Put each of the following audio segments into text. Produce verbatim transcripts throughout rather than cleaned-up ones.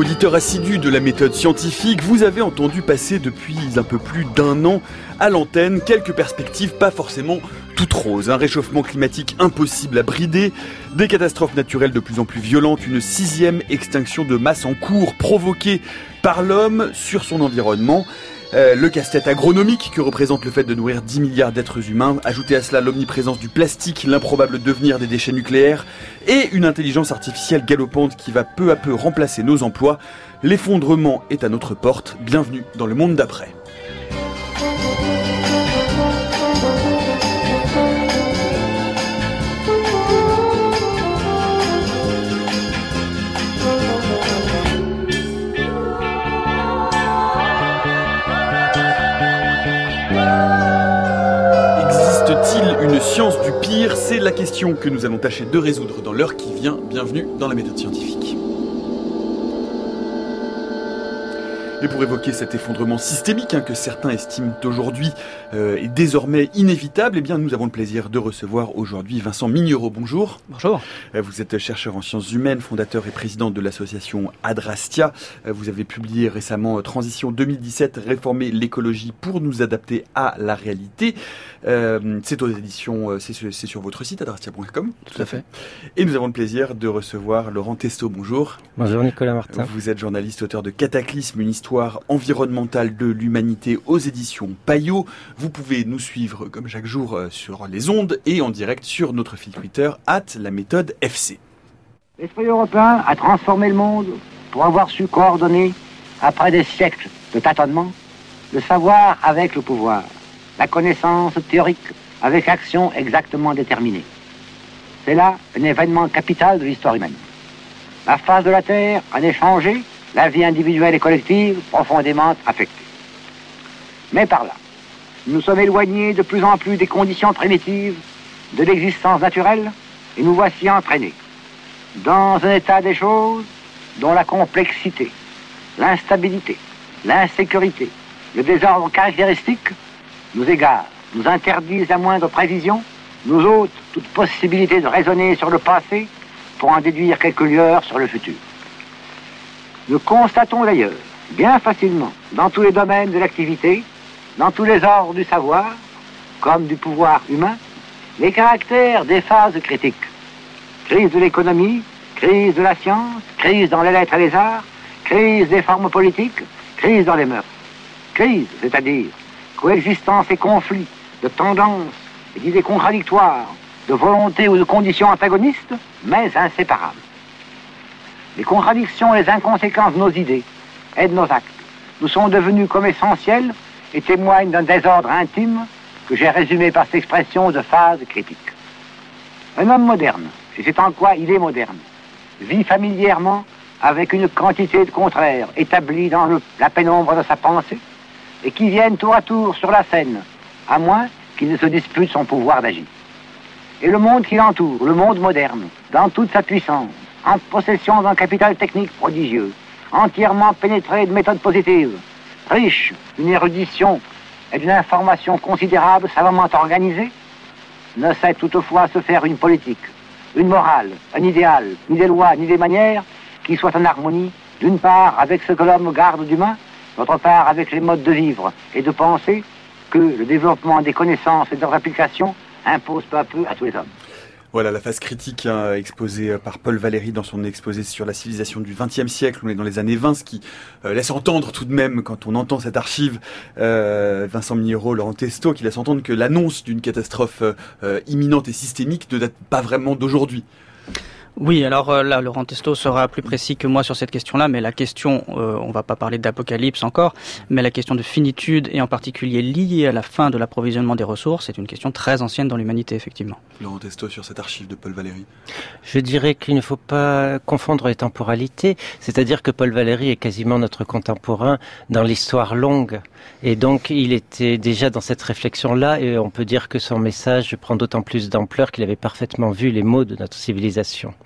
auditeur assidu de la méthode scientifique, vous avez entendu passer depuis un peu plus d'un an à l'antenne quelques perspectives pas forcément toutes roses. Un réchauffement climatique impossible à brider, des catastrophes naturelles de plus en plus violentes, une sixième extinction de masse en cours provoquée par l'homme sur son environnement. Euh, le casse-tête agronomique que représente le fait de nourrir dix milliards d'êtres humains, ajouter à cela l'omniprésence du plastique, l'improbable devenir des déchets nucléaires et une intelligence artificielle galopante qui va peu à peu remplacer nos emplois. L'effondrement est à notre porte. Bienvenue dans le monde d'après. Existe-t-il une science du pire ? C'est la question que nous allons tâcher de résoudre dans l'heure qui vient. Bienvenue dans la méthode scientifique. Et pour évoquer cet effondrement systémique hein, que certains estiment aujourd'hui euh, est désormais inévitable, eh bien nous avons le plaisir de recevoir aujourd'hui Vincent Mignereau. Bonjour. Bonjour. Euh, vous êtes chercheur en sciences humaines, fondateur et président de l'association Adrastia. Euh, vous avez publié récemment euh, Transition deux mille dix-sept, réformer l'écologie pour nous adapter à la réalité. Euh, c'est aux éditions, euh, c'est, c'est sur votre site adrastia point com. Tout à fait. Et nous avons le plaisir de recevoir Laurent Testo. Bonjour. Bonjour Nicolas Martin. Vous êtes journaliste, auteur de Cataclysme, une histoire environnementale de l'humanité aux éditions Payot. Vous pouvez nous suivre comme chaque jour sur les ondes et en direct sur notre fil Twitter arobase la méthode F C. L'esprit européen a transformé le monde pour avoir su coordonner, après des siècles de tâtonnements, le savoir avec le pouvoir, la connaissance théorique avec l'action exactement déterminée. C'est là un événement capital de l'histoire humaine. La face de la Terre en est changée, la vie individuelle et collective profondément affectée. Mais par là, nous sommes éloignés de plus en plus des conditions primitives de l'existence naturelle et nous voici entraînés dans un état des choses dont la complexité, l'instabilité, l'insécurité, le désordre caractéristique nous égarent, nous interdisent la moindre prévision, nous ôtent toute possibilité de raisonner sur le passé pour en déduire quelques lueurs sur le futur. Nous constatons d'ailleurs, bien facilement, dans tous les domaines de l'activité, dans tous les ordres du savoir, comme du pouvoir humain, les caractères des phases critiques. Crise de l'économie, crise de la science, crise dans les lettres et les arts, crise des formes politiques, crise dans les mœurs. Crise, c'est-à-dire coexistence et conflit de tendances et d'idées contradictoires, de volontés ou de conditions antagonistes, mais inséparables. Les contradictions et les inconséquences de nos idées et de nos actes nous sont devenus comme essentiels et témoignent d'un désordre intime que j'ai résumé par cette expression de phase critique. Un homme moderne, et c'est en quoi il est moderne, vit familièrement avec une quantité de contraires établis dans le, la pénombre de sa pensée et qui viennent tour à tour sur la scène, à moins qu'il ne se dispute son pouvoir d'agir. Et le monde qui l'entoure, le monde moderne, dans toute sa puissance, en possession d'un capital technique prodigieux, entièrement pénétré de méthodes positives, riche d'une érudition et d'une information considérable, savamment organisée, ne sait toutefois se faire une politique, une morale, un idéal, ni des lois, ni des manières, qui soient en harmonie, d'une part avec ce que l'homme garde d'humain, d'autre part avec les modes de vivre et de penser que le développement des connaissances et de leurs applications impose peu à peu à tous les hommes. Voilà la phase critique hein, exposée par Paul Valéry dans son exposé sur la civilisation du vingtième siècle. On est dans les années vingt, ce qui euh, laisse entendre tout de même, quand on entend cette archive, euh, Vincent Mignereau, Laurent Testo, qui laisse entendre que l'annonce d'une catastrophe euh, imminente et systémique ne date pas vraiment d'aujourd'hui. Oui, alors euh, là, Laurent Testo sera plus précis que moi sur cette question-là, mais la question, euh, on va pas parler d'apocalypse encore, mais la question de finitude, et en particulier liée à la fin de l'approvisionnement des ressources, c'est une question très ancienne dans l'humanité, effectivement. Laurent Testo, sur cette archive de Paul Valéry. Je dirais qu'il ne faut pas confondre les temporalités, c'est-à-dire que Paul Valéry est quasiment notre contemporain dans l'histoire longue, et donc il était déjà dans cette réflexion-là, et on peut dire que son message prend d'autant plus d'ampleur qu'il avait parfaitement vu les maux de notre civilisation.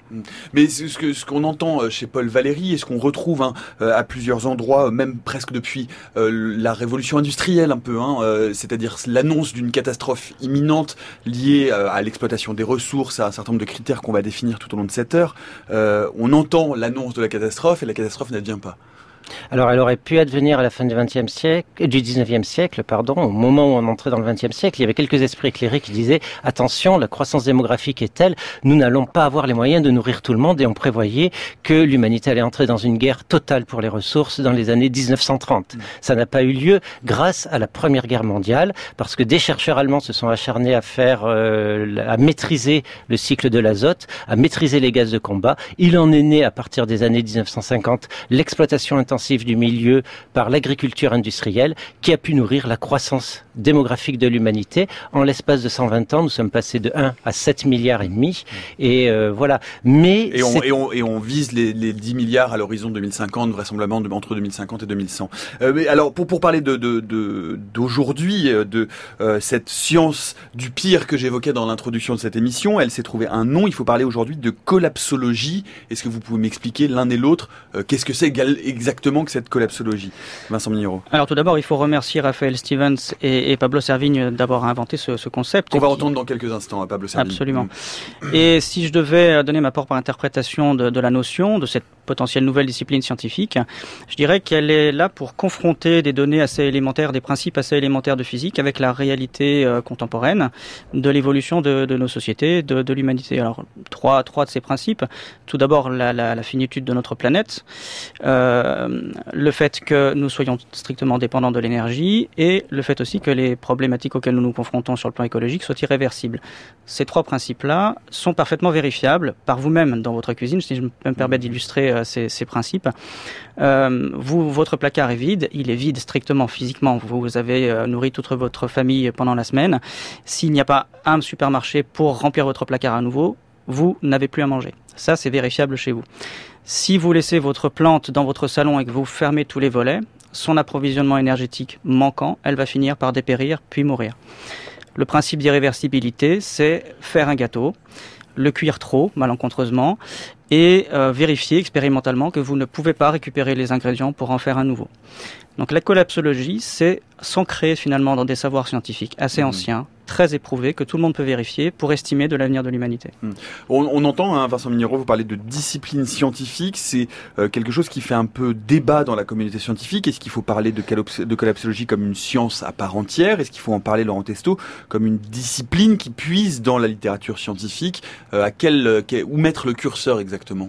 Mais ce, que, ce qu'on entend chez Paul Valéry et ce qu'on retrouve hein, à plusieurs endroits, même presque depuis euh, la révolution industrielle un peu, hein, euh, c'est-à-dire l'annonce d'une catastrophe imminente liée euh, à l'exploitation des ressources, à un certain nombre de critères qu'on va définir tout au long de cette heure, euh, on entend l'annonce de la catastrophe et la catastrophe n'advient pas. Alors, elle aurait pu advenir à la fin du vingtième siècle, du dix-neuvième siècle, pardon, au moment où on entrait dans le vingtième siècle. Il y avait quelques esprits éclairés qui disaient « Attention, la croissance démographique est telle, nous n'allons pas avoir les moyens de nourrir tout le monde » et on prévoyait que l'humanité allait entrer dans une guerre totale pour les ressources dans les années dix-neuf cent trente. Mmh. Ça n'a pas eu lieu grâce à la Première Guerre mondiale, parce que des chercheurs allemands se sont acharnés à faire, euh, à maîtriser le cycle de l'azote, à maîtriser les gaz de combat. Il en est né, à partir des années dix-neuf cent cinquante, l'exploitation intensive du milieu par l'agriculture industrielle qui a pu nourrir la croissance démographique de l'humanité. En l'espace de cent vingt ans, nous sommes passés de un à sept milliards et demi. Et euh, voilà. Mais et on, et, on, et on vise les, les dix milliards à l'horizon deux mille cinquante, vraisemblablement de, entre deux mille cinquante et deux mille cent. Euh, mais alors, pour, pour parler de, de, de, d'aujourd'hui, de euh, cette science du pire que j'évoquais dans l'introduction de cette émission, elle s'est trouvée un nom. Il faut parler aujourd'hui de collapsologie. Est-ce que vous pouvez m'expliquer l'un et l'autre euh, qu'est-ce que c'est exactement que cette collapsologie? Vincent Mignero. Alors tout d'abord, il faut remercier Raphaël Stevens et, et Pablo Servigne d'avoir inventé ce, ce concept. On va qui... entendre dans quelques instants à Pablo Servigne. Absolument. Mmh. Et si je devais donner ma propre interprétation de, de la notion, de cette potentielle nouvelle discipline scientifique, je dirais qu'elle est là pour confronter des données assez élémentaires, des principes assez élémentaires de physique avec la réalité euh, contemporaine de l'évolution de, de nos sociétés, de, de l'humanité. Alors trois, trois de ces principes. Tout d'abord, la, la, la finitude de notre planète. Euh, le fait que nous soyons strictement dépendants de l'énergie et le fait aussi que les problématiques auxquelles nous nous confrontons sur le plan écologique soient irréversibles. Ces trois principes-là sont parfaitement vérifiables par vous-même dans votre cuisine, si je me permets d'illustrer euh, ces, ces principes. Euh, vous, votre placard est vide, il est vide strictement physiquement, vous avez euh, nourri toute votre famille pendant la semaine. S'il n'y a pas un supermarché pour remplir votre placard à nouveau, vous n'avez plus à manger. Ça, c'est vérifiable chez vous. Si vous laissez votre plante dans votre salon et que vous fermez tous les volets, son approvisionnement énergétique manquant, elle va finir par dépérir puis mourir. Le principe d'irréversibilité, c'est faire un gâteau, le cuire trop, malencontreusement, et euh, vérifier expérimentalement que vous ne pouvez pas récupérer les ingrédients pour en faire un nouveau. Donc la collapsologie, c'est s'ancrer finalement dans des savoirs scientifiques assez mmh. anciens, très éprouvés, que tout le monde peut vérifier pour estimer de l'avenir de l'humanité. Mmh. On, on entend, hein, Vincent Mignero, vous parlez de discipline scientifique, c'est euh, quelque chose qui fait un peu débat dans la communauté scientifique. Est-ce qu'il faut parler de, calops- de collapsologie comme une science à part entière? Est-ce qu'il faut en parler, Laurent Testo, comme une discipline qui puise dans la littérature scientifique? euh, à quel, euh, quel, Où mettre le curseur exactement?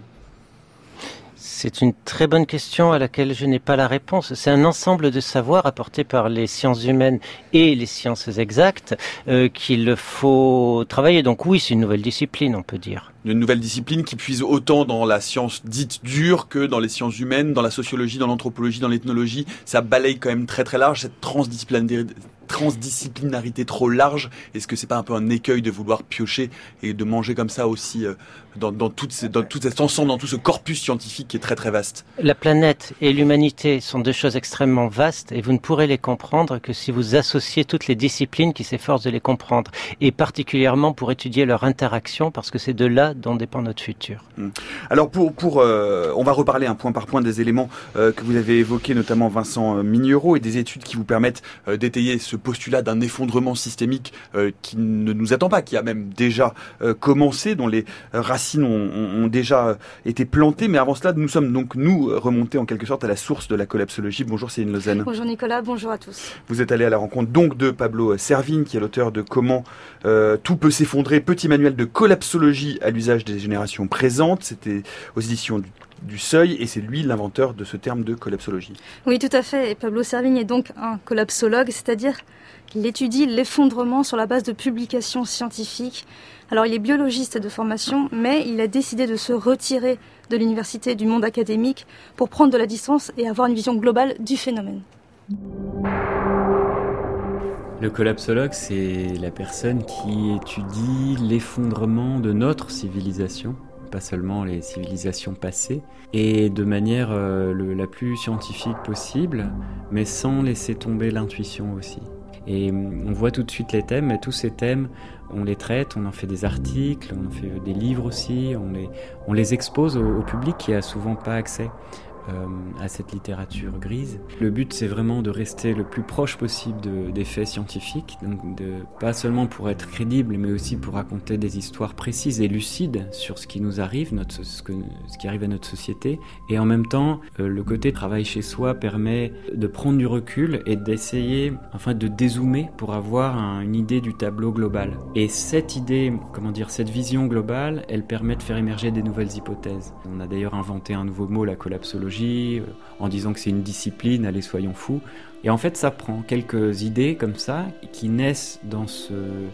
C'est une très bonne question à laquelle je n'ai pas la réponse. C'est un ensemble de savoirs apportés par les sciences humaines et les sciences exactes euh, qu'il faut travailler. Donc oui, c'est une nouvelle discipline, on peut dire. Une nouvelle discipline qui puise autant dans la science dite dure que dans les sciences humaines, dans la sociologie, dans l'anthropologie, dans l'ethnologie. Ça balaye quand même très très large, cette transdisciplinarité, transdisciplinarité trop large. Est-ce que c'est pas un peu un écueil de vouloir piocher et de manger comme ça aussi euh, dans, dans, toutes ces, dans tout cet ensemble, dans tout ce corpus scientifique qui est très très vaste? La planète et l'humanité sont deux choses extrêmement vastes et vous ne pourrez les comprendre que si vous associez toutes les disciplines qui s'efforcent de les comprendre, et particulièrement pour étudier leur interaction, parce que c'est de là dont dépend notre futur. Alors pour, pour euh, on va reparler un point par point des éléments euh, que vous avez évoqués, notamment Vincent Mignero, et des études qui vous permettent euh, d'étayer ce postulat d'un effondrement systémique euh, qui ne nous attend pas, qui a même déjà euh, commencé, dont les racines ont, ont, ont déjà été plantées. Mais avant cela, nous sommes donc nous remontés en quelque sorte à la source de la collapsologie. Bonjour Céline Lausanne. Bonjour Nicolas, bonjour à tous. Vous êtes allé à la rencontre donc de Pablo Servigne, qui est l'auteur de Comment euh, tout peut s'effondrer, petit manuel de collapsologie à l'usage des générations présentes. C'était aux éditions du, du Seuil, et c'est lui l'inventeur de ce terme de collapsologie. Oui, tout à fait. Et Pablo Servigne est donc un collapsologue, c'est-à-dire qu'il étudie l'effondrement sur la base de publications scientifiques. Alors, il est biologiste de formation, mais il a décidé de se retirer de l'université, du monde académique, pour prendre de la distance et avoir une vision globale du phénomène. Le collapsologue, c'est la personne qui étudie l'effondrement de notre civilisation, pas seulement les civilisations passées, et de manière euh, le, la plus scientifique possible, mais sans laisser tomber l'intuition aussi. Et on voit tout de suite les thèmes, et tous ces thèmes, on les traite, on en fait des articles, on en fait des livres aussi, on les, on les expose au, au public qui a souvent pas accès euh, à cette littérature grise. Le but, c'est vraiment de rester le plus proche possible de, des faits scientifiques, donc de, pas seulement pour être crédible, mais aussi pour raconter des histoires précises et lucides sur ce qui nous arrive, notre, ce, que, ce qui arrive à notre société. Et en même temps, euh, le côté travail chez soi permet de prendre du recul et d'essayer, enfin, de dézoomer pour avoir un, une idée du tableau global. Et cette idée, comment dire, cette vision globale, elle permet de faire émerger des nouvelles hypothèses. On a d'ailleurs inventé un nouveau mot, la collapsologie, en disant que c'est une discipline, allez soyons fous. Et en fait ça prend quelques idées comme ça qui naissent dans ce,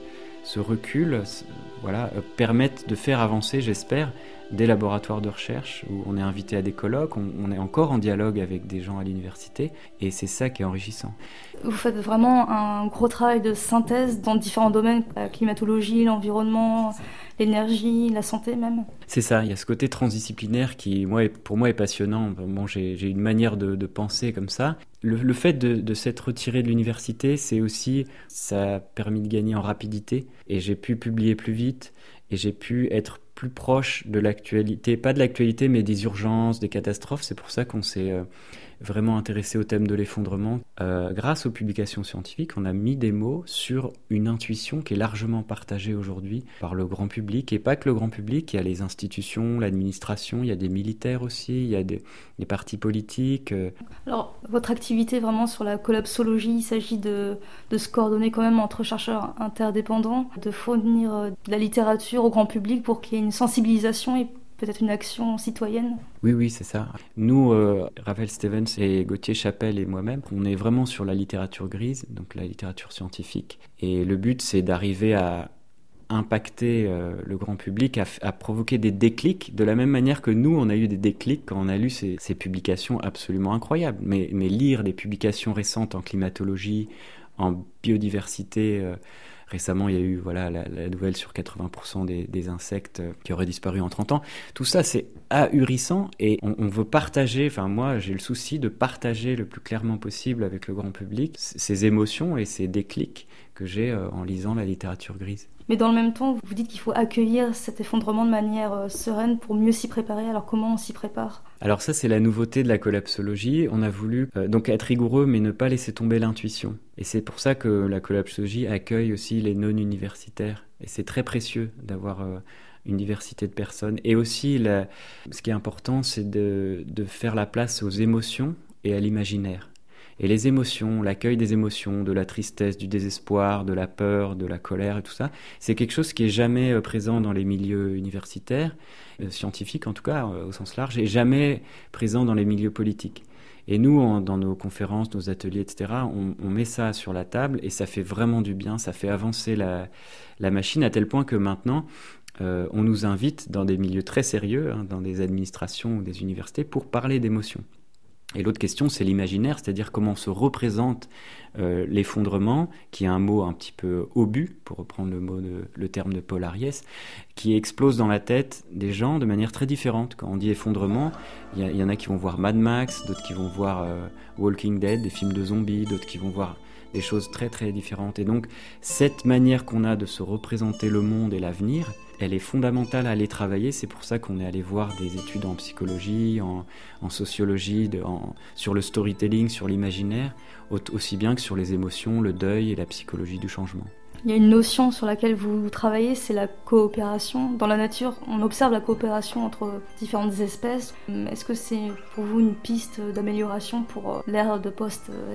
ce recul, voilà, euh, permettent de faire avancer, j'espère, des laboratoires de recherche où on est invité à des colloques, on, on est encore en dialogue avec des gens à l'université et c'est ça qui est enrichissant. Vous faites vraiment un gros travail de synthèse dans différents domaines, la climatologie, l'environnement, l'énergie, la santé même. C'est ça, il y a ce côté transdisciplinaire qui, moi, pour moi, est passionnant. Bon, j'ai, j'ai une manière de, de penser comme ça. Le, le fait de, de s'être retiré de l'université, c'est aussi, ça a permis de gagner en rapidité et j'ai pu publier plus vite et j'ai pu être plus proche de l'actualité, pas de l'actualité, mais des urgences, des catastrophes. C'est pour ça qu'on s'est euh, vraiment intéressé au thème de l'effondrement. Euh, grâce aux publications scientifiques, on a mis des mots sur une intuition qui est largement partagée aujourd'hui par le grand public, et pas que le grand public, il y a les institutions, l'administration, il y a des militaires aussi, il y a des, des partis politiques. Euh. Alors, votre activité vraiment sur la collapsologie, il s'agit de, de se coordonner quand même entre chercheurs interdépendants, de fournir de la littérature au grand public pour qu'il y ait une sensibilisation et peut-être une action citoyenne. Oui, oui, c'est ça. Nous, euh, Raphaël Stevens et Gauthier Chapelle et moi-même, on est vraiment sur la littérature grise, donc la littérature scientifique. Et le but, c'est d'arriver à impacter euh, le grand public, à, à provoquer des déclics, de la même manière que nous, on a eu des déclics quand on a lu ces, ces publications absolument incroyables. Mais, mais lire des publications récentes en climatologie, en biodiversité... Euh, Récemment, il y a eu voilà, la, la nouvelle sur quatre-vingts pour cent des, des insectes qui auraient disparu en trente ans. Tout ça, c'est ahurissant et on, on veut partager, enfin moi, j'ai le souci de partager le plus clairement possible avec le grand public ces émotions et ces déclics que j'ai euh, en lisant la littérature grise. Mais dans le même temps, vous dites qu'il faut accueillir cet effondrement de manière euh, sereine pour mieux s'y préparer. Alors comment on s'y prépare ? Alors ça, c'est la nouveauté de la collapsologie. On a voulu euh, donc être rigoureux, mais ne pas laisser tomber l'intuition. Et c'est pour ça que la collapsologie accueille aussi les non-universitaires. Et c'est très précieux d'avoir euh, une diversité de personnes. Et aussi, la... ce qui est important, c'est de, de faire la place aux émotions et à l'imaginaire. Et les émotions, l'accueil des émotions, de la tristesse, du désespoir, de la peur, de la colère et tout ça, c'est quelque chose qui est jamais présent dans les milieux universitaires, euh, scientifiques en tout cas, euh, au sens large, et jamais présent dans les milieux politiques. Et nous, en, dans nos conférences, nos ateliers, et cetera, on, on met ça sur la table et ça fait vraiment du bien, ça fait avancer la, la machine à tel point que maintenant, euh, on nous invite dans des milieux très sérieux, hein, dans des administrations ou des universités, pour parler d'émotions. Et l'autre question, c'est l'imaginaire, c'est-à-dire comment on se représente euh, l'effondrement, qui est un mot un petit peu obus, pour reprendre le, mot de, le terme de Paul Ariès, qui explose dans la tête des gens de manière très différente. Quand on dit effondrement, il y, y en a qui vont voir Mad Max, d'autres qui vont voir euh, Walking Dead, des films de zombies, d'autres qui vont voir des choses très très différentes. Et donc, cette manière qu'on a de se représenter le monde et l'avenir, elle est fondamentale à aller travailler. C'est pour ça qu'on est allé voir des études en psychologie, en, en sociologie, de, en, sur le storytelling, sur l'imaginaire, aussi bien que sur les émotions, le deuil et la psychologie du changement. Il y a une notion sur laquelle vous travaillez, c'est la coopération. Dans la nature, on observe la coopération entre différentes espèces. Est-ce que c'est pour vous une piste d'amélioration pour l'ère de post-effondrement ?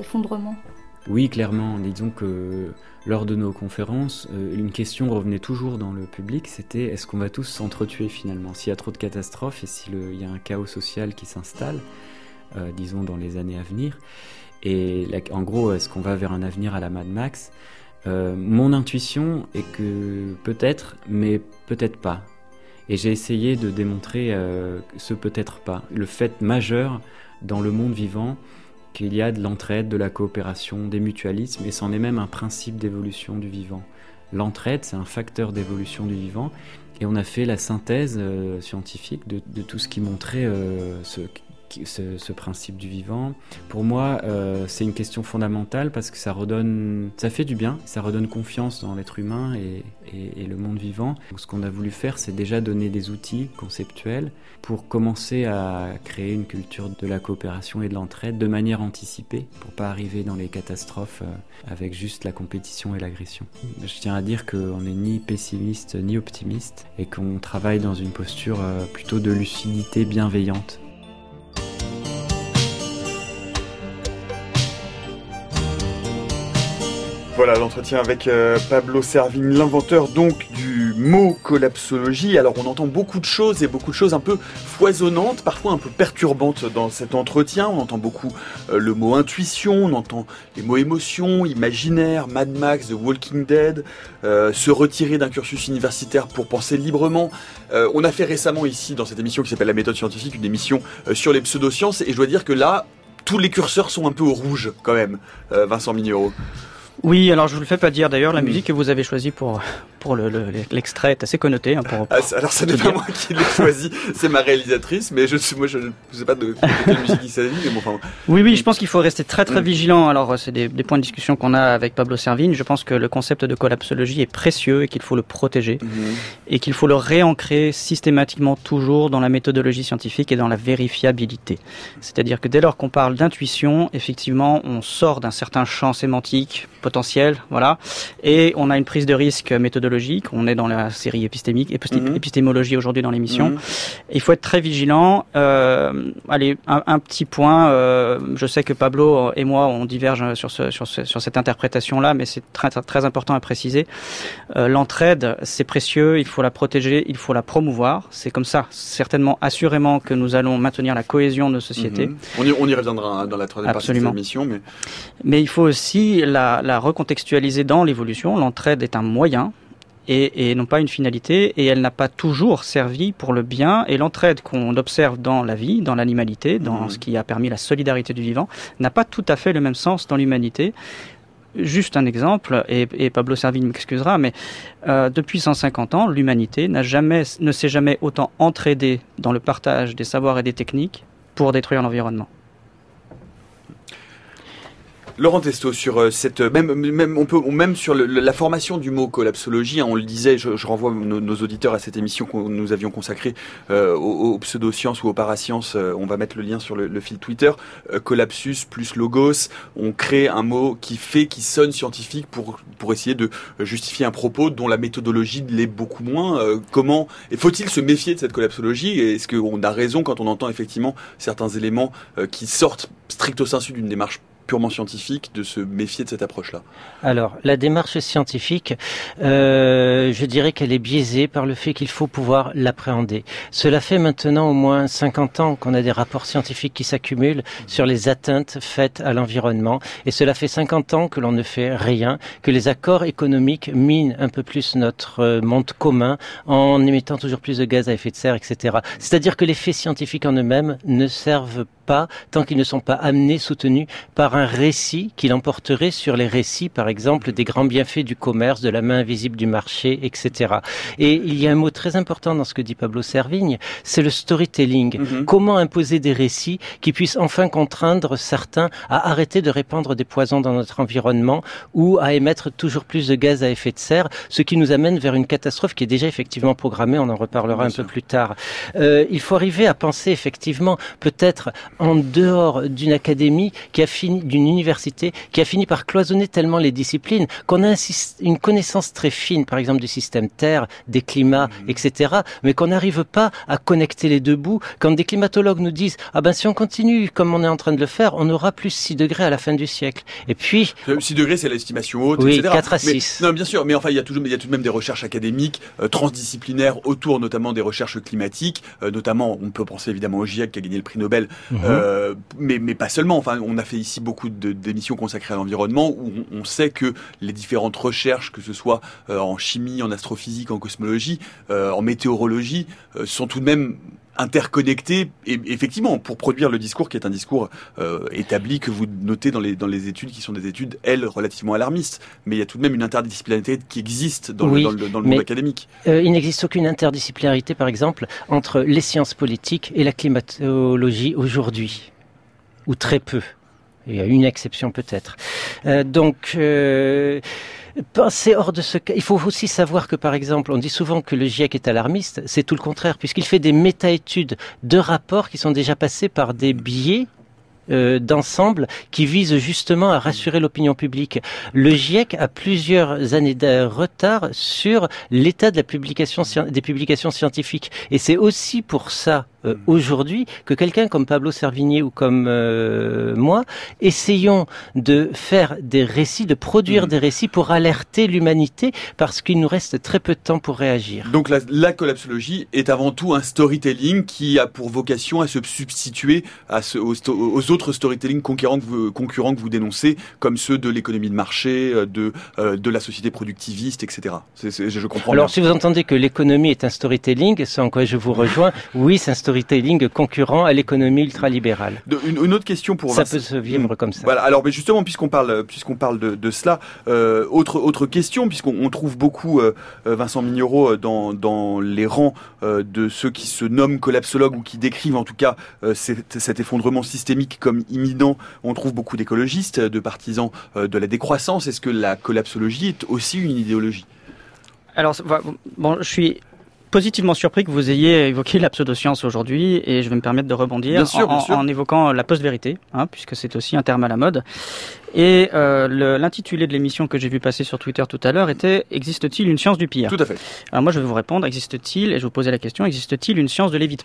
Oui, clairement. Disons que lors de nos conférences, une question revenait toujours dans le public, c'était est-ce qu'on va tous s'entretuer finalement ? S'il y a trop de catastrophes et s'il y a un chaos social qui s'installe, euh, disons dans les années à venir, et là, en gros, est-ce qu'on va vers un avenir à la Mad Max ? euh, Mon intuition est que peut-être, mais peut-être pas. Et j'ai essayé de démontrer euh, ce peut-être pas, le fait majeur dans le monde vivant, qu'il y a de l'entraide, de la coopération, des mutualismes, et c'en est même un principe d'évolution du vivant. L'entraide, c'est un facteur d'évolution du vivant, et on a fait la synthèse euh, scientifique de, de tout ce qui montrait euh, ce, ce, ce principe du vivant. Pour moi, euh, c'est une question fondamentale parce que ça redonne, ça fait du bien, ça redonne confiance dans l'être humain et, et, et le monde vivant. Donc, ce qu'on a voulu faire, c'est déjà donner des outils conceptuels pour commencer à créer une culture de la coopération et de l'entraide de manière anticipée, pour pas arriver dans les catastrophes euh, avec juste la compétition et l'agression. Je tiens à dire qu'on n'est ni pessimiste ni optimiste et qu'on travaille dans une posture euh, plutôt de lucidité bienveillante. Voilà l'entretien avec euh, Pablo Servigne, l'inventeur donc du mot collapsologie. Alors on entend beaucoup de choses et beaucoup de choses un peu foisonnantes, parfois un peu perturbantes dans cet entretien. On entend beaucoup euh, le mot intuition, on entend les mots émotion, imaginaire, Mad Max, The Walking Dead, euh, se retirer d'un cursus universitaire pour penser librement. Euh, on a fait récemment ici dans cette émission qui s'appelle La Méthode Scientifique, une émission euh, sur les pseudosciences, et je dois dire que là, tous les curseurs sont un peu au rouge quand même, euh, Vincent Mignereau. Oui, alors je vous le fais pas dire d'ailleurs, la mmh. musique que vous avez choisie pour, pour le, le, l'extrait est assez connoté. Hein, pour, pour ah, alors ça n'est pas moi qui l'ai choisi, c'est ma réalisatrice, mais je sais, moi je ne sais pas de, de quelle musique il s'agit. Mais bon, enfin, oui, oui, je pense qu'il faut rester très très mmh. vigilant. Alors c'est des, des points de discussion qu'on a avec Pablo Servigne. Je pense que le concept de collapsologie est précieux et qu'il faut le protéger mmh. et qu'il faut le réancrer systématiquement toujours dans la méthodologie scientifique et dans la vérifiabilité. C'est-à-dire que dès lors qu'on parle d'intuition, effectivement, on sort d'un certain champ sémantique potentiel, voilà, et on a une prise de risque méthodologique. On est dans la série épistémique, épisté- mmh. épistémologie aujourd'hui dans l'émission. Mmh. Il faut être très vigilant. Euh, allez, un, un petit point. Euh, je sais que Pablo et moi on diverge sur ce, sur ce, sur cette interprétation-là, mais c'est très très important à préciser. Euh, l'entraide, c'est précieux. Il faut la protéger, il faut la promouvoir. C'est comme ça, certainement, assurément, que nous allons maintenir la cohésion de nos sociétés. Mmh. On, y, on y reviendra dans la troisième partie de l'émission, mais mais il faut aussi la la recontextualiser dans l'évolution. L'entraide est un moyen et, et non pas une finalité, et elle n'a pas toujours servi pour le bien. Et l'entraide qu'on observe dans la vie, dans l'animalité, dans mmh. ce qui a permis la solidarité du vivant, n'a pas tout à fait le même sens dans l'humanité. Juste un exemple, et, et Pablo Servigne m'excusera, mais euh, depuis cent cinquante ans, l'humanité n'a jamais, ne s'est jamais autant entraidée dans le partage des savoirs et des techniques pour détruire l'environnement. Laurent Testo, sur cette même même on peut même sur le, la formation du mot collapsologie, hein, on le disait, je, je renvoie nos, nos auditeurs à cette émission que nous avions consacrée euh, aux, aux pseudosciences ou aux parasciences. Euh, on va mettre le lien sur le, le fil Twitter. Euh, collapsus plus logos, on crée un mot qui fait, qui sonne scientifique pour pour essayer de justifier un propos dont la méthodologie l'est beaucoup moins. Euh, comment et faut-il se méfier de cette collapsologie? Est-ce qu'on a raison quand on entend effectivement certains éléments euh, qui sortent stricto sensu d'une démarche purement scientifique, de se méfier de cette approche-là? Alors, la démarche scientifique, euh, je dirais qu'elle est biaisée par le fait qu'il faut pouvoir l'appréhender. Cela fait maintenant au moins cinquante ans qu'on a des rapports scientifiques qui s'accumulent sur les atteintes faites à l'environnement, et cela fait cinquante ans que l'on ne fait rien, que les accords économiques minent un peu plus notre monde commun en émettant toujours plus de gaz à effet de serre, et cetera. C'est-à-dire que les faits scientifiques en eux-mêmes ne servent pas tant qu'ils ne sont pas amenés, soutenus par un récit qui l'emporterait sur les récits, par exemple, des grands bienfaits du commerce, de la main invisible du marché, et cetera. Et il y a un mot très important dans ce que dit Pablo Servigne, c'est le storytelling. Mm-hmm. Comment imposer des récits qui puissent enfin contraindre certains à arrêter de répandre des poisons dans notre environnement ou à émettre toujours plus de gaz à effet de serre, ce qui nous amène vers une catastrophe qui est déjà effectivement programmée, on en reparlera Bien un sûr. peu plus tard. Euh, il faut arriver à penser effectivement, peut-être en dehors d'une académie qui a fini, d'une université qui a fini par cloisonner tellement les disciplines qu'on a un, une connaissance très fine, par exemple du système Terre, des climats, mmh. et cetera, mais qu'on n'arrive pas à connecter les deux bouts. Quand des climatologues nous disent « Ah ben si on continue comme on est en train de le faire, on aura plus six degrés à la fin du siècle. » Et puis... six degrés, c'est l'estimation haute, oui, et cetera. quatre à six. Mais, non, bien sûr, mais enfin, il y a toujours, il y a tout de même des recherches académiques, euh, transdisciplinaires, autour notamment des recherches climatiques, euh, notamment, on peut penser évidemment au GIEC qui a gagné le prix Nobel, mmh. euh, mais, mais pas seulement. Enfin, on a fait ici beaucoup beaucoup de, d'émissions consacrées à l'environnement où on, on sait que les différentes recherches, que ce soit euh, en chimie, en astrophysique, en cosmologie, euh, en météorologie, euh, sont tout de même interconnectés, et effectivement, pour produire le discours qui est un discours euh, établi que vous notez dans les dans les études qui sont des études, elles, relativement alarmistes. Mais il y a tout de même une interdisciplinarité qui existe dans oui, le, dans le, dans le monde académique. Euh, il n'existe aucune interdisciplinarité, par exemple, entre les sciences politiques et la climatologie aujourd'hui, ou très peu. Il y a une exception peut-être. Euh, donc... Euh C'est hors de ce cas. Il faut aussi savoir que, par exemple, on dit souvent que le GIEC est alarmiste. C'est tout le contraire, puisqu'il fait des méta-études de rapports qui sont déjà passés par des biais euh, d'ensemble qui visent justement à rassurer l'opinion publique. Le GIEC a plusieurs années de retard sur l'état de la publication, des publications scientifiques. Et c'est aussi pour ça, euh, aujourd'hui, que quelqu'un comme Pablo Servigne ou comme euh, moi, essayons de faire des récits, de produire mmh. des récits pour alerter l'humanité, parce qu'il nous reste très peu de temps pour réagir. Donc la, la collapsologie est avant tout un storytelling qui a pour vocation à se substituer à ce, aux, aux autres storytelling concurrents que, vous, concurrents que vous dénoncez, comme ceux de l'économie de marché, de, euh, de la société productiviste, et cetera. C'est, c'est, je comprends Alors bien. Si vous entendez que l'économie est un storytelling, c'est en quoi je vous rejoins, oui, c'est un storytelling concurrent à l'économie ultralibérale. De, une, une autre question pour ça Vincent. peut se vivre comme ça. Voilà. Alors, mais justement, puisqu'on parle, puisqu'on parle de, de cela, euh, autre autre question, puisqu'on on trouve beaucoup euh, Vincent Mignereau dans dans les rangs euh, de ceux qui se nomment collapsologues ou qui décrivent en tout cas euh, cet, cet effondrement systémique comme imminent. On trouve beaucoup d'écologistes, de partisans euh, de la décroissance. Est-ce que la collapsologie est aussi une idéologie ? Alors, bon, je suis positivement surpris que vous ayez évoqué la pseudoscience aujourd'hui, et je vais me permettre de rebondir bien sûr, en, bien sûr. en évoquant la post-vérité, hein, puisque c'est aussi un terme à la mode. Et euh, le, l'intitulé de l'émission que j'ai vu passer sur Twitter tout à l'heure était « Existe-t-il une science du pire ?» Tout à fait. Alors moi je vais vous répondre, existe-t-il, et je vous posais la question, existe-t-il une science de l'évitement ?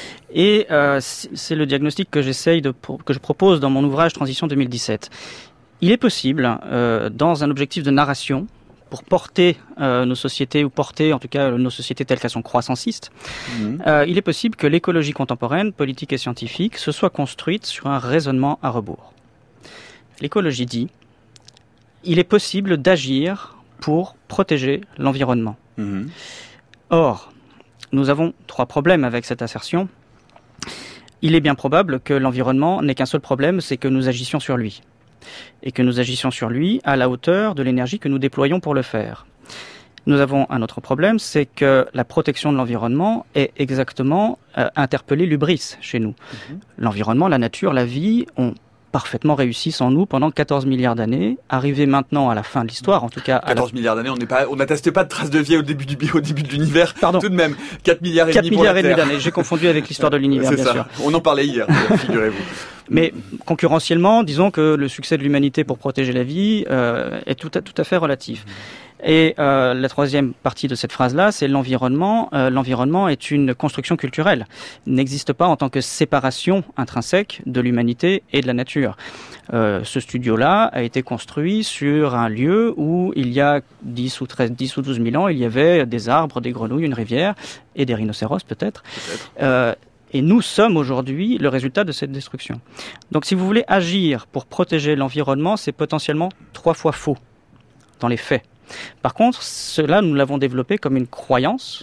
Et euh, c'est le diagnostic que j'essaye de, que je propose dans mon ouvrage Transition deux mille dix-sept. Il est possible, euh, dans un objectif de narration, pour porter euh, nos sociétés, ou porter en tout cas nos sociétés telles qu'elles sont croissancistes, mmh. euh, il est possible que l'écologie contemporaine, politique et scientifique, se soit construite sur un raisonnement à rebours. L'écologie dit, il est possible d'agir pour protéger l'environnement. Mmh. Or, nous avons trois problèmes avec cette assertion. Il est bien probable que l'environnement n'ait qu'un seul problème, c'est que nous agissions sur lui. Et que nous agissions sur lui à la hauteur de l'énergie que nous déployons pour le faire. Nous avons un autre problème, c'est que la protection de l'environnement est exactement euh, interpellée l'hubris chez nous. Mmh. L'environnement, la nature, la vie ont parfaitement réussi sans nous pendant quatorze milliards d'années. Arrivé maintenant à la fin de l'histoire, en tout cas... quatorze la... milliards d'années, on n'est pas, on n'attestait pas de traces de vie au début du, au début de l'univers. Pardon. Tout de même, quatre milliards et demi pour la Terre. quatre milliards et demi d'années, j'ai confondu avec l'histoire de l'univers, c'est bien ça. sûr. On en parlait hier, figurez-vous. Mais concurrentiellement, disons que le succès de l'humanité pour protéger la vie euh, est tout à, tout à fait relatif. Et euh, la troisième partie de cette phrase-là, c'est l'environnement. Euh, l'environnement est une construction culturelle. Il n'existe pas en tant que séparation intrinsèque de l'humanité et de la nature. Euh, ce studio-là a été construit sur un lieu où il y a dix ou treize, dix ou douze mille ans, il y avait des arbres, des grenouilles, une rivière et des rhinocéros peut-être. peut-être. Euh, Et nous sommes aujourd'hui le résultat de cette destruction. Donc si vous voulez agir pour protéger l'environnement, c'est potentiellement trois fois faux dans les faits. Par contre, cela, nous l'avons développé comme une croyance.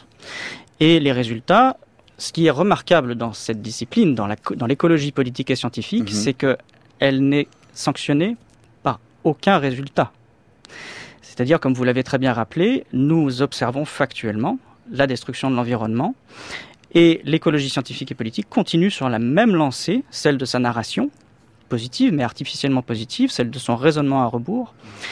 Et les résultats, ce qui est remarquable dans cette discipline, dans, la, dans l'écologie politique et scientifique, mmh. c'est qu'elle n'est sanctionnée par aucun résultat. C'est-à-dire, comme vous l'avez très bien rappelé, nous observons factuellement la destruction de l'environnement. Et l'écologie scientifique et politique continue sur la même lancée, celle de sa narration, positive, mais artificiellement positive, celle de son raisonnement à rebours.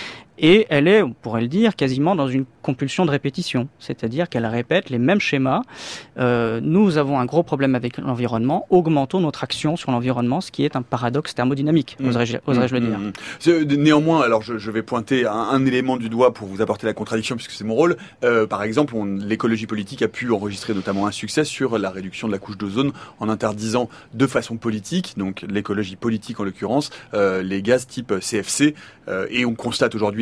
Et elle est, on pourrait le dire, quasiment dans une compulsion de répétition, c'est-à-dire qu'elle répète les mêmes schémas. Euh, nous avons un gros problème avec l'environnement, augmentons notre action sur l'environnement, ce qui est un paradoxe thermodynamique, mmh. oserais-je, oserais-je mmh. le dire. Mmh. Néanmoins, alors je, je vais pointer un, un élément du doigt pour vous apporter la contradiction, puisque c'est mon rôle. Euh, par exemple, on, l'écologie politique a pu enregistrer notamment un succès sur la réduction de la couche d'ozone en interdisant de façon politique, donc l'écologie politique en l'occurrence, euh, les gaz type C F C, euh, et on constate aujourd'hui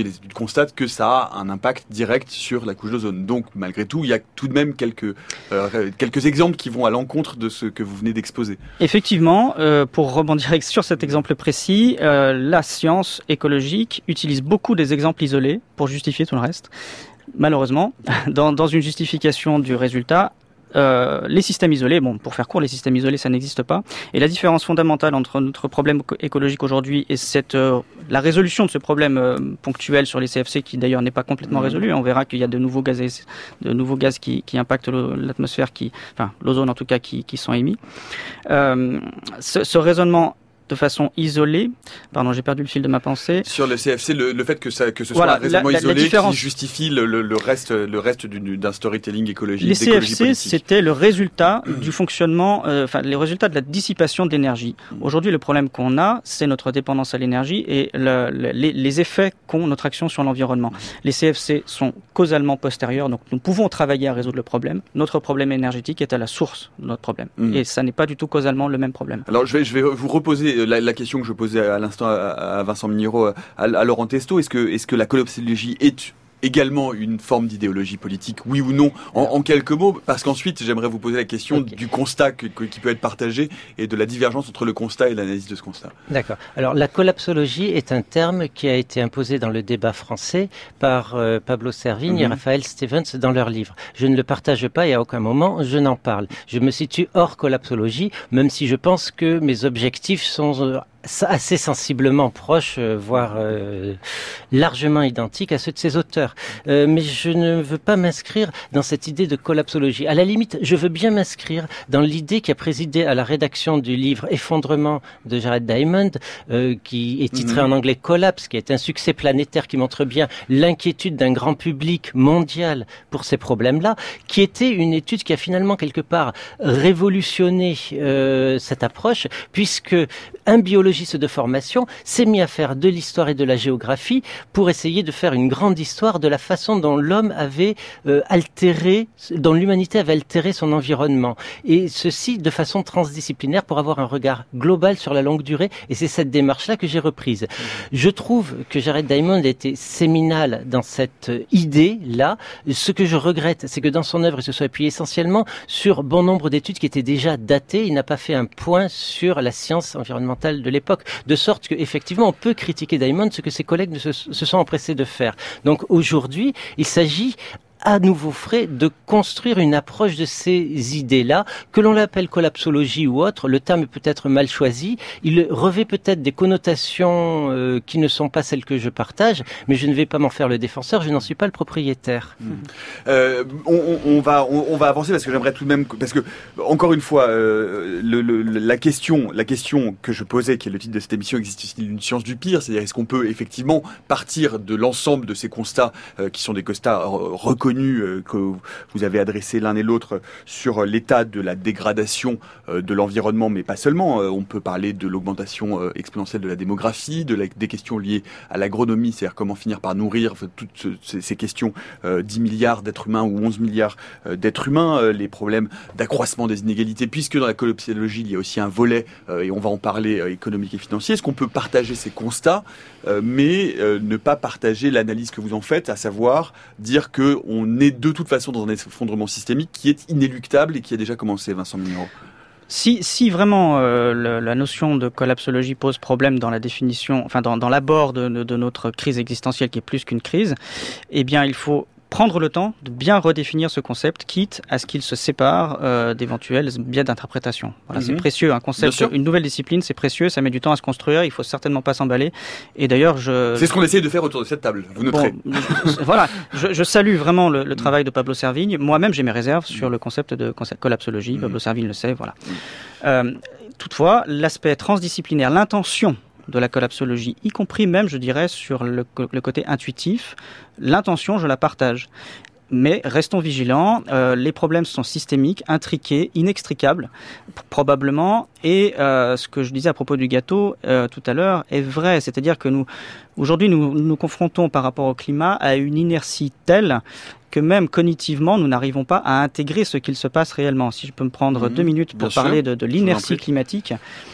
aujourd'hui, les études constatent que ça a un impact direct sur la couche d'ozone. Donc, malgré tout, il y a tout de même quelques, euh, quelques exemples qui vont à l'encontre de ce que vous venez d'exposer. Effectivement, euh, pour rebondir sur cet exemple précis, euh, la science écologique utilise beaucoup des exemples isolés pour justifier tout le reste. Malheureusement, dans, dans une justification du résultat, Euh, les systèmes isolés, bon, pour faire court, les systèmes isolés, ça n'existe pas. Et la différence fondamentale entre notre problème écologique aujourd'hui et cette, euh, la résolution de ce problème euh, ponctuel sur les C F C, qui d'ailleurs n'est pas complètement mmh. résolu. On verra qu'il y a de nouveaux gaz, de nouveaux gaz qui, qui impactent l'atmosphère, qui, enfin, l'ozone en tout cas, qui, qui sont émis. Euh, ce, ce raisonnement de façon isolée. Pardon, j'ai perdu le fil de ma pensée. Sur le C F C, le, le fait que, ça, que ce voilà, soit un raisonnement la, la, isolé la différence... qui justifie le, le, le reste, le reste d'un storytelling écologique. Les C F C, c'était le résultat du fonctionnement, euh, enfin les résultats de la dissipation de l'énergie. Aujourd'hui, le problème qu'on a, c'est notre dépendance à l'énergie et le, le, les, les effets qu'ont notre action sur l'environnement. Les C F C sont causalement postérieurs, donc nous pouvons travailler à résoudre le problème. Notre problème énergétique est à la source de notre problème. Mmh. Et ça n'est pas du tout causalement le même problème. Alors, je vais, je vais vous reposer La, la question que je posais à l'instant à, à Vincent Mignero, à, à Laurent Testo, est-ce que, est-ce que la collapsologie est également une forme d'idéologie politique, oui ou non, en, en quelques mots, parce qu'ensuite j'aimerais vous poser la question okay. du constat que, que, qui peut être partagé et de la divergence entre le constat et l'analyse de ce constat. D'accord. Alors la collapsologie est un terme qui a été imposé dans le débat français par euh, Pablo Servigne mm-hmm. et Raphaël Stevens dans leur livre. Je ne le partage pas et à aucun moment je n'en parle. Je me situe hors collapsologie, même si je pense que mes objectifs sont euh, assez sensiblement proches, euh, voire euh, largement identiques à ceux de ces auteurs. Euh, mais je ne veux pas m'inscrire dans cette idée de collapsologie. À la limite, je veux bien m'inscrire dans l'idée qui a présidé à la rédaction du livre Effondrement de Jared Diamond, euh, qui est titré mmh. en anglais Collapse, qui est un succès planétaire qui montre bien l'inquiétude d'un grand public mondial pour ces problèmes-là, qui était une étude qui a finalement quelque part révolutionné euh, cette approche, puisque un biologiste de formation s'est mis à faire de l'histoire et de la géographie pour essayer de faire une grande histoire de la façon dont l'homme avait euh, altéré, dont l'humanité avait altéré son environnement. Et ceci de façon transdisciplinaire pour avoir un regard global sur la longue durée. Et c'est cette démarche-là que j'ai reprise. Je trouve que Jared Diamond était séminal dans cette idée-là. Ce que je regrette, c'est que dans son œuvre, il se soit appuyé essentiellement sur bon nombre d'études qui étaient déjà datées. Il n'a pas fait un point sur la science environnementale de l'époque. De sorte qu'effectivement, on peut critiquer Diamond, ce que ses collègues ne se, se sont empressés de faire. Donc aujourd'hui, il s'agit à nouveau frais de construire une approche de ces idées-là, que l'on l'appelle collapsologie ou autre, le terme est peut-être mal choisi, il revêt peut-être des connotations euh, qui ne sont pas celles que je partage, mais je ne vais pas m'en faire le défenseur, je n'en suis pas le propriétaire. Mmh. Euh, on, on, va, on, on va avancer parce que j'aimerais tout de même, parce que encore une fois, euh, le, le, la question, la question que je posais, qui est le titre de cette émission, existe-t-il une science du pire? C'est-à-dire, est-ce qu'on peut effectivement partir de l'ensemble de ces constats euh, qui sont des constats reconnus que vous avez adressé l'un et l'autre sur l'état de la dégradation de l'environnement, mais pas seulement. On peut parler de l'augmentation exponentielle de la démographie, de la, des questions liées à l'agronomie, c'est-à-dire comment finir par nourrir toutes ces, ces questions, euh, dix milliards d'êtres humains ou onze milliards d'êtres humains, euh, les problèmes d'accroissement des inégalités, puisque dans la collapsologie, il y a aussi un volet, euh, et on va en parler, euh, économique et financier. Est-ce qu'on peut partager ces constats, euh, mais euh, ne pas partager l'analyse que vous en faites, à savoir dire que on On est de toute façon dans un effondrement systémique qui est inéluctable et qui a déjà commencé, Vincent Mignero? Si, si vraiment euh, le, la notion de collapsologie pose problème dans la définition, enfin dans, dans l'abord de, de, de notre crise existentielle qui est plus qu'une crise, eh bien il faut prendre le temps de bien redéfinir ce concept, quitte à ce qu'il se sépare euh, d'éventuels biais d'interprétation. Voilà, mmh. C'est précieux, un concept, une nouvelle discipline, c'est précieux, ça met du temps à se construire, il faut certainement pas s'emballer. Et d'ailleurs, je... C'est ce qu'on essaie de faire autour de cette table, vous noterez. Bon, je, voilà, je, je salue vraiment le, le travail de Pablo Servigne. Moi-même, j'ai mes réserves mmh. sur le concept de concept collapsologie. Mmh. Pablo Servigne le sait, voilà. Mmh. Euh, toutefois, l'aspect transdisciplinaire, l'intention de la collapsologie, y compris même, je dirais, sur le, le côté intuitif. L'intention, je la partage. Mais restons vigilants, euh, les problèmes sont systémiques, intriqués, inextricables, p- probablement, et euh, ce que je disais à propos du gâteau euh, tout à l'heure est vrai, c'est-à-dire que nous, aujourd'hui, nous nous confrontons par rapport au climat à une inertie telle que même cognitivement, nous n'arrivons pas à intégrer ce qu'il se passe réellement. Si je peux me prendre mmh, deux minutes pour parler de, de l'inertie climatique.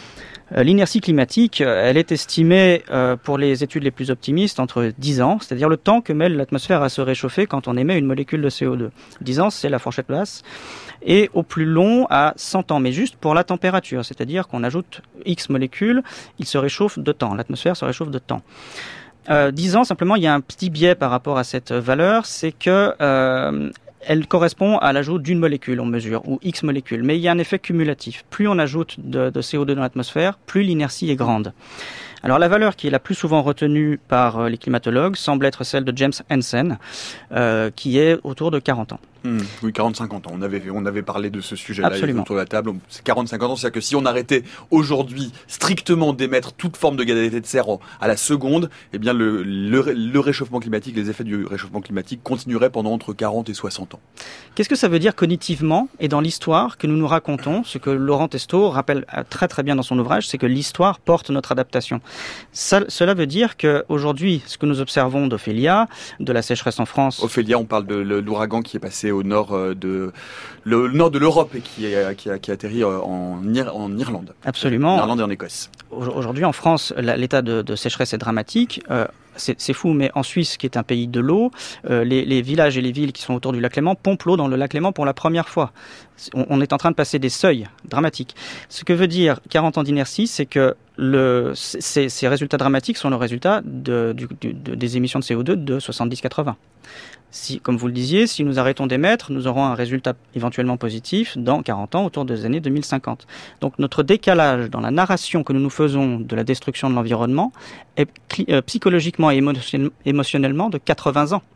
Euh, l'inertie climatique, euh, elle est estimée euh, pour les études les plus optimistes entre dix ans, c'est-à-dire le temps que met l'atmosphère à se réchauffer quand on émet une molécule de C O deux. dix ans, c'est la fourchette basse. Et au plus long, à cent ans, mais juste pour la température, c'est-à-dire qu'on ajoute X molécules, il se réchauffe de temps, l'atmosphère se réchauffe de temps. Euh, dix ans, simplement, il y a un petit biais par rapport à cette valeur, c'est que euh, elle correspond à l'ajout d'une molécule, on mesure, ou X molécules. Mais il y a un effet cumulatif. Plus on ajoute de, de C O deux dans l'atmosphère, plus l'inertie est grande. Alors la valeur qui est la plus souvent retenue par les climatologues semble être celle de James Hansen, euh, qui est autour de quarante ans. Mmh, oui, quarante à cinquante ans. On avait, on avait parlé de ce sujet-là Absolument. autour de la table. C'est quarante à cinquante ans, c'est-à-dire que si on arrêtait aujourd'hui strictement d'émettre toute forme de gaz à effet de serre à la seconde, eh bien le, le, le réchauffement climatique, les effets du réchauffement climatique continueraient pendant entre quarante et soixante ans. Qu'est-ce que ça veut dire cognitivement et dans l'histoire que nous nous racontons? Ce que Laurent Testo rappelle très très bien dans son ouvrage, c'est que l'histoire porte notre adaptation. Ça, cela veut dire qu'aujourd'hui, ce que nous observons d'Ophélia, de la sécheresse en France... Ophélia, on parle de l'ouragan qui est passé au nord de le, le nord de l'Europe et qui est qui a, qui a atterri en, Ir, en Irlande. Absolument. En Irlande et en Écosse. Aujourd'hui, en France, l'état de, de sécheresse est dramatique. Euh, c'est, c'est fou, mais en Suisse, qui est un pays de l'eau, euh, les, les villages et les villes qui sont autour du lac Léman pompent l'eau dans le lac Léman pour la première fois. On, on est en train de passer des seuils dramatiques. Ce que veut dire quarante ans d'inertie, c'est que le, ces, ces résultats dramatiques sont le résultat de, du, du, de, des émissions de C O deux de soixante-dix quatre-vingts. Si, comme vous le disiez, si nous arrêtons d'émettre, nous aurons un résultat éventuellement positif dans quarante ans, autour des années deux mille cinquante. Donc notre décalage dans la narration que nous nous faisons de la destruction de l'environnement est euh, psychologiquement et émotion- émotionnellement de quatre-vingts ans.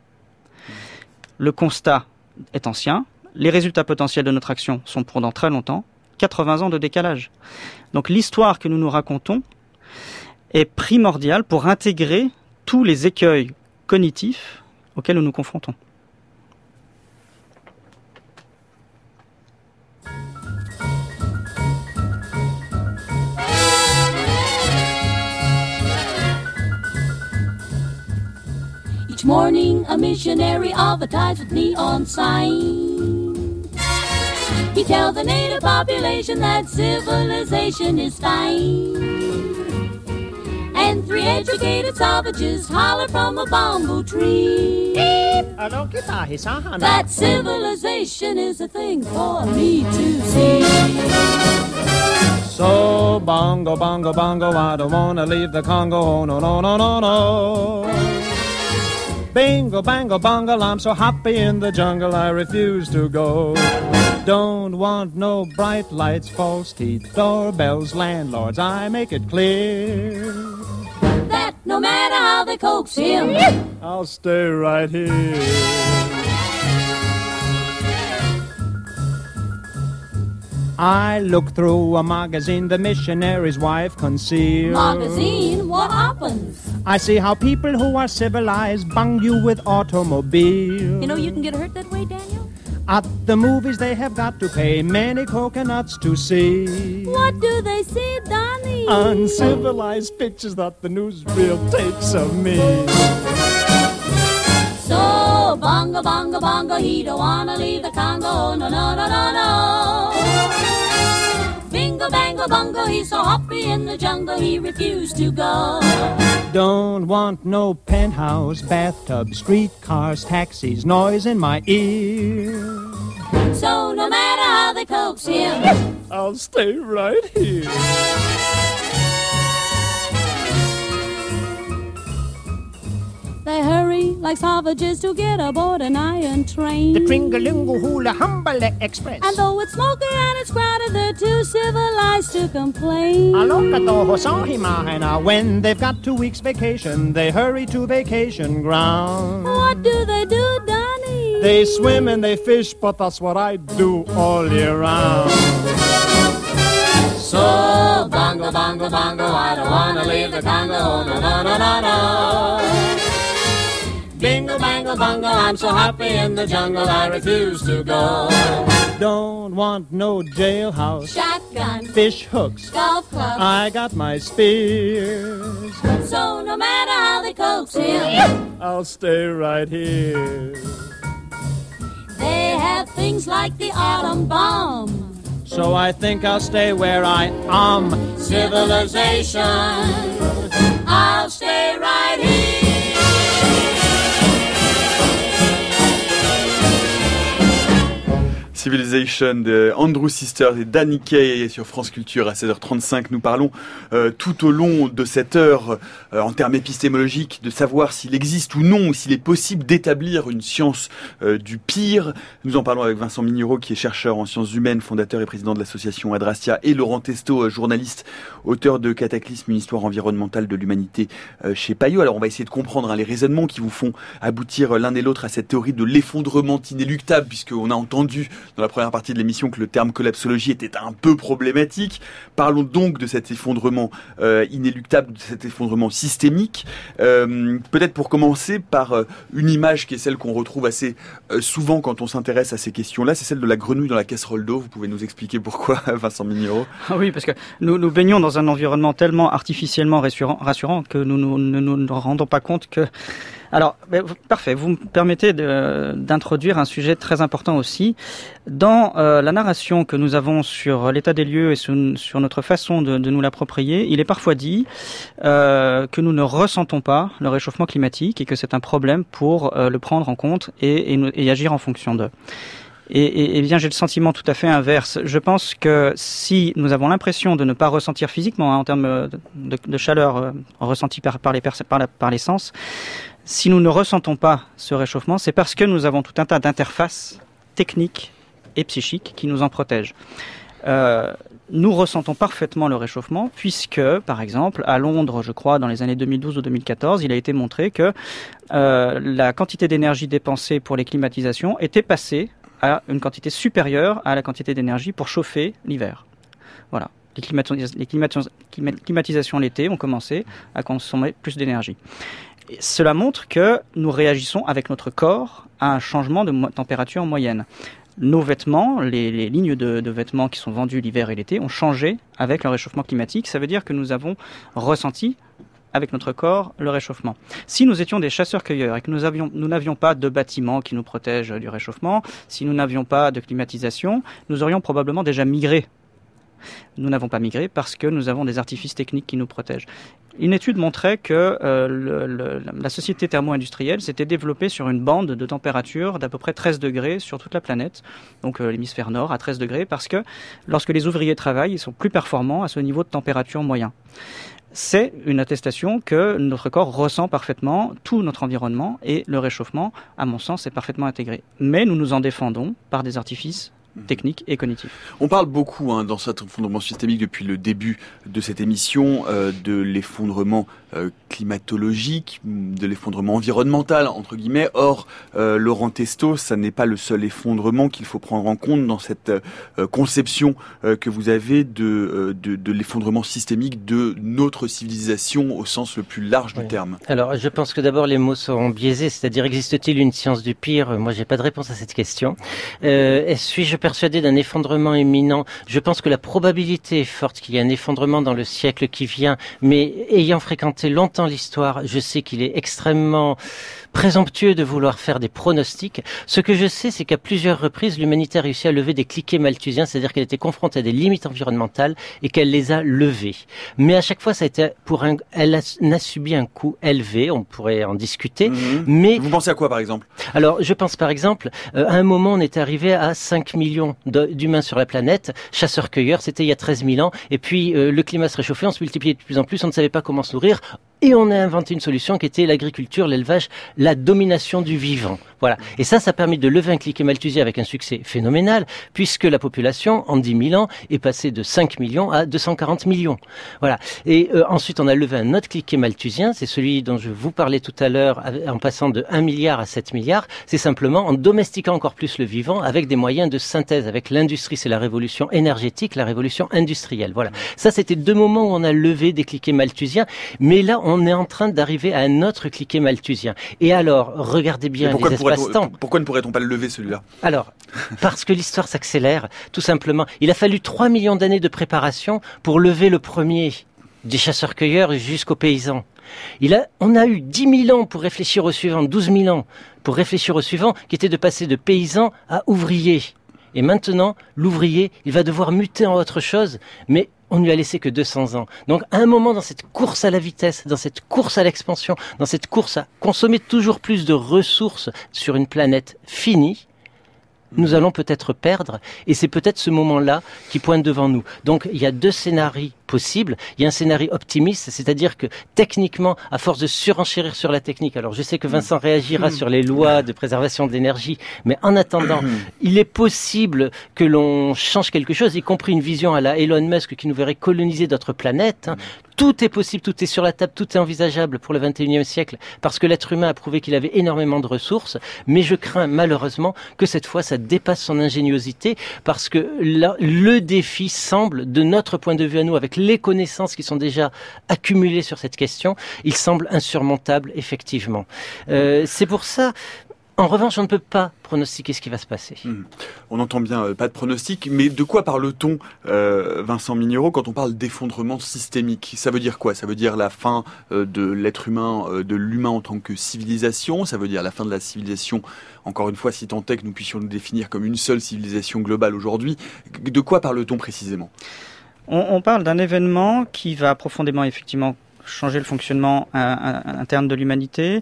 Le constat est ancien, les résultats potentiels de notre action sont pour dans très longtemps, quatre-vingts ans de décalage. Donc l'histoire que nous nous racontons est primordiale pour intégrer tous les écueils cognitifs auxquels nous nous confrontons. Each morning a missionary advertised with neon signs. He tells the native population that civilization is fine. And three educated savages holler from a bamboo tree that civilization is a thing for me to see. So bongo, bongo, bongo, I don't wanna leave the Congo, oh no, no, no, no, no. Bingo, bango, bongo, I'm so happy in the jungle I refuse to go. Don't want no bright lights, false teeth, doorbells, landlords, I make it clear that no matter how they coax him, I'll stay right here. I look through a magazine the missionary's wife concealed. Magazine, what happens? I see how people who are civilized bung you with automobiles. You know you can get hurt that way, Daniel? At the movies they have got to pay many coconuts to see. What do they see, Donnie? Uncivilized pictures that the newsreel takes of me. So, bongo, bongo, bongo, he don't wanna leave the Congo, no, no, no, no, no. Bingo, bango, bongo, he's so happy in the jungle, he refused to go. Don't want no penthouse, bathtub, streetcars, taxis, noise in my ear. So no matter how they coax him, I'll stay right here. They hurry like savages to get aboard an iron train. The Tringalingo Hula Humble Express. And though it's smoky and it's crowded, they're too civilized to complain. When they've got two weeks vacation, they hurry to vacation ground. What do they do, Donnie? They swim and they fish, but that's what I do all year round. So, bongo, bongo, bongo, I don't wanna leave the Congo, no, no, no, no, no. Bingo, bango, bongo, I'm so happy in the jungle, I refuse to go. Don't want no jailhouse, Shotgun, fish hooks, golf club, I got my spears. So no matter how they coax him, I'll stay right here. They have things like the atom bomb, so I think I'll stay where I am. Civilization, I'll stay right here. Civilization de Andrew Sisters et Danny Kaye sur France Culture à seize heures trente-cinq. Nous parlons euh, tout au long de cette heure, euh, en termes épistémologiques, de savoir s'il existe ou non, ou s'il est possible d'établir une science euh, du pire. Nous en parlons avec Vincent Mignereau, qui est chercheur en sciences humaines, fondateur et président de l'association Adrastia, et Laurent Testo, journaliste, auteur de Cataclysme, une histoire environnementale de l'humanité euh, chez Payot. Alors on va essayer de comprendre hein, les raisonnements qui vous font aboutir l'un et l'autre à cette théorie de l'effondrement inéluctable, puisqu'on a entendu dans la première partie de l'émission que le terme collapsologie était un peu problématique. Parlons donc de cet effondrement euh, inéluctable, de cet effondrement systémique. Euh, peut-être pour commencer par euh, une image qui est celle qu'on retrouve assez euh, souvent quand on s'intéresse à ces questions-là, c'est celle de la grenouille dans la casserole d'eau. Vous pouvez nous expliquer pourquoi, Vincent Mignereau? Ah oui, parce que nous, nous baignons dans un environnement tellement artificiellement rassurant, rassurant que nous ne nous, nous, nous rendons pas compte que... Alors, ben, parfait, vous me permettez de, d'introduire un sujet très important aussi. Dans euh, la narration que nous avons sur l'état des lieux et sur, sur notre façon de, de nous l'approprier, il est parfois dit euh, que nous ne ressentons pas le réchauffement climatique et que c'est un problème pour euh, le prendre en compte et, et, et agir en fonction d'eux. Et, et, et bien, j'ai le sentiment tout à fait inverse. Je pense que si nous avons l'impression de ne pas ressentir physiquement, hein, en termes de, de, de chaleur euh, ressentie par, par, les pers- par, la, par les sens, si nous ne ressentons pas ce réchauffement, c'est parce que nous avons tout un tas d'interfaces techniques et psychiques qui nous en protègent. Euh, nous ressentons parfaitement le réchauffement puisque, par exemple, à Londres, je crois, dans les années deux mille douze ou deux mille quatorze, il a été montré que euh, la quantité d'énergie dépensée pour les climatisations était passée à une quantité supérieure à la quantité d'énergie pour chauffer l'hiver. Voilà. Les, climatis- les climatis- climatisations l'été ont commencé à consommer plus d'énergie. Et cela montre que nous réagissons avec notre corps à un changement de mo- température moyenne. Nos vêtements, les, les lignes de, de vêtements qui sont vendus l'hiver et l'été ont changé avec le réchauffement climatique. Ça veut dire que nous avons ressenti avec notre corps le réchauffement. Si nous étions des chasseurs-cueilleurs et que nous avions, nous n'avions pas de bâtiments qui nous protègent du réchauffement, si nous n'avions pas de climatisation, nous aurions probablement déjà migré. Nous n'avons pas migré parce que nous avons des artifices techniques qui nous protègent. Une étude montrait que euh, le, le, la société thermo-industrielle s'était développée sur une bande de température d'à peu près treize degrés sur toute la planète, donc euh, l'hémisphère nord à treize degrés, parce que lorsque les ouvriers travaillent, ils sont plus performants à ce niveau de température moyen. C'est une attestation que notre corps ressent parfaitement tout notre environnement et le réchauffement, à mon sens, est parfaitement intégré. Mais nous nous en défendons par des artifices technique et cognitif. On parle beaucoup hein, dans cet effondrement systémique depuis le début de cette émission euh, de l'effondrement euh, climatologique, de l'effondrement environnemental entre guillemets. Or, euh, Laurent Testo, ça n'est pas le seul effondrement qu'il faut prendre en compte dans cette euh, conception euh, que vous avez de, euh, de, de l'effondrement systémique de notre civilisation au sens le plus large oui. du terme. Alors, je pense que d'abord les mots sont biaisés, c'est-à-dire existe-t-il une science du pire? Moi, j'ai pas de réponse à cette question. Euh, suis-je persuadé d'un effondrement imminent? Je pense que la probabilité est forte qu'il y ait un effondrement dans le siècle qui vient, mais ayant fréquenté longtemps l'histoire, je sais qu'il est extrêmement présomptueux de vouloir faire des pronostics. Ce que je sais, c'est qu'à plusieurs reprises, l'humanité a réussi à lever des cliquets malthusiens, c'est-à-dire qu'elle était confrontée à des limites environnementales et qu'elle les a levées. Mais à chaque fois, ça a été pour un, elle a, a subi un coût élevé, on pourrait en discuter. Mmh. Mais vous pensez à quoi, par exemple? Alors, je pense par exemple, euh, à un moment, on était arrivé à cinq millions de, d'humains sur la planète, chasseurs-cueilleurs, c'était il y a treize mille ans, et puis euh, le climat se réchauffait, on se multipliait de plus en plus, on ne savait pas comment se nourrir, et on a inventé une solution qui était l'agriculture, l'élevage, la domination du vivant. Voilà. Et ça, ça a permis de lever un cliquet malthusien avec un succès phénoménal, puisque la population, en dix mille ans, est passée de cinq millions à deux cent quarante millions. Voilà. Et euh, ensuite, on a levé un autre cliquet malthusien, c'est celui dont je vous parlais tout à l'heure, en passant de un milliard à sept milliards. C'est simplement en domestiquant encore plus le vivant avec des moyens de synthèse. Avec l'industrie, c'est la révolution énergétique, la révolution industrielle. Voilà. Ça, c'était deux moments où on a levé des cliquets malthusiens. Mais là, on est en train d'arriver à un autre cliquet malthusien. Et alors, regardez bien les espaces-temps. Pourquoi ne pourrait-on pas le lever, celui-là? Alors, parce que l'histoire s'accélère, tout simplement. Il a fallu trois millions d'années de préparation pour lever le premier, des chasseurs-cueilleurs jusqu'aux paysans. Il a, on a eu dix mille ans pour réfléchir au suivant, douze mille ans pour réfléchir au suivant, qui était de passer de paysans à ouvriers. Et maintenant, l'ouvrier, il va devoir muter en autre chose, mais on ne lui a laissé que deux cents ans. Donc, à un moment, dans cette course à la vitesse, dans cette course à l'expansion, dans cette course à consommer toujours plus de ressources sur une planète finie, nous allons peut-être perdre, et c'est peut-être ce moment-là qui pointe devant nous. Donc, il y a deux scénarios possibles. Il y a un scénario optimiste, c'est-à-dire que techniquement, à force de surenchérir sur la technique, alors je sais que Vincent réagira sur les lois de préservation de l'énergie, mais en attendant, il est possible que l'on change quelque chose, y compris une vision à la Elon Musk qui nous verrait coloniser d'autres planètes. Hein. Tout est possible, tout est sur la table, tout est envisageable pour le vingt et unième siècle, parce que l'être humain a prouvé qu'il avait énormément de ressources, mais je crains malheureusement que cette fois ça dépasse son ingéniosité, parce que là, le défi semble, de notre point de vue à nous, avec les connaissances qui sont déjà accumulées sur cette question, il semble insurmontable, effectivement. Euh, c'est pour ça... En revanche, on ne peut pas pronostiquer ce qui va se passer. Mmh. On entend bien, euh, pas de pronostic, mais de quoi parle-t-on, euh, Vincent Mignereau, quand on parle d'effondrement systémique ? Ça veut dire quoi ? Ça veut dire la fin euh, de l'être humain, euh, de l'humain en tant que civilisation ? Ça veut dire la fin de la civilisation, encore une fois, si tant est que nous puissions nous définir comme une seule civilisation globale aujourd'hui. De quoi parle-t-on précisément ? on, on parle d'un événement qui va profondément, effectivement, changer le fonctionnement interne de l'humanité.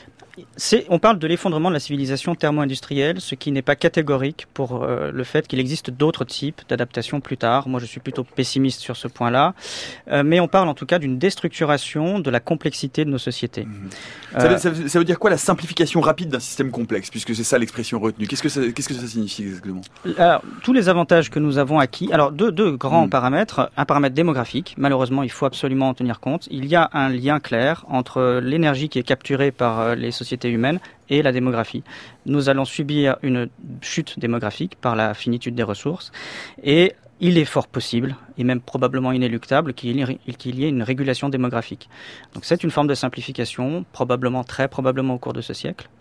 C'est, on parle de l'effondrement de la civilisation thermo-industrielle, ce qui n'est pas catégorique pour euh, le fait qu'il existe d'autres types d'adaptations plus tard. Moi, je suis plutôt pessimiste sur ce point-là. Euh, mais on parle en tout cas d'une déstructuration de la complexité de nos sociétés. Mmh. Euh, ça, veut, ça, veut, ça veut dire quoi la simplification rapide d'un système complexe, puisque c'est ça l'expression retenue ? Qu'est-ce que ça, qu'est-ce que ça signifie exactement ? Alors, tous les avantages que nous avons acquis. Alors, deux, deux grands mmh. paramètres. Un paramètre démographique. Malheureusement, il faut absolument en tenir compte. Il y a un lien clair entre l'énergie qui est capturée par les sociétés humaine et la démographie. Nous allons subir une chute démographique par la finitude des ressources et il est fort possible, et même probablement inéluctable, qu'il y ait une régulation démographique. Donc c'est une forme de simplification, probablement, très probablement au cours de ce siècle.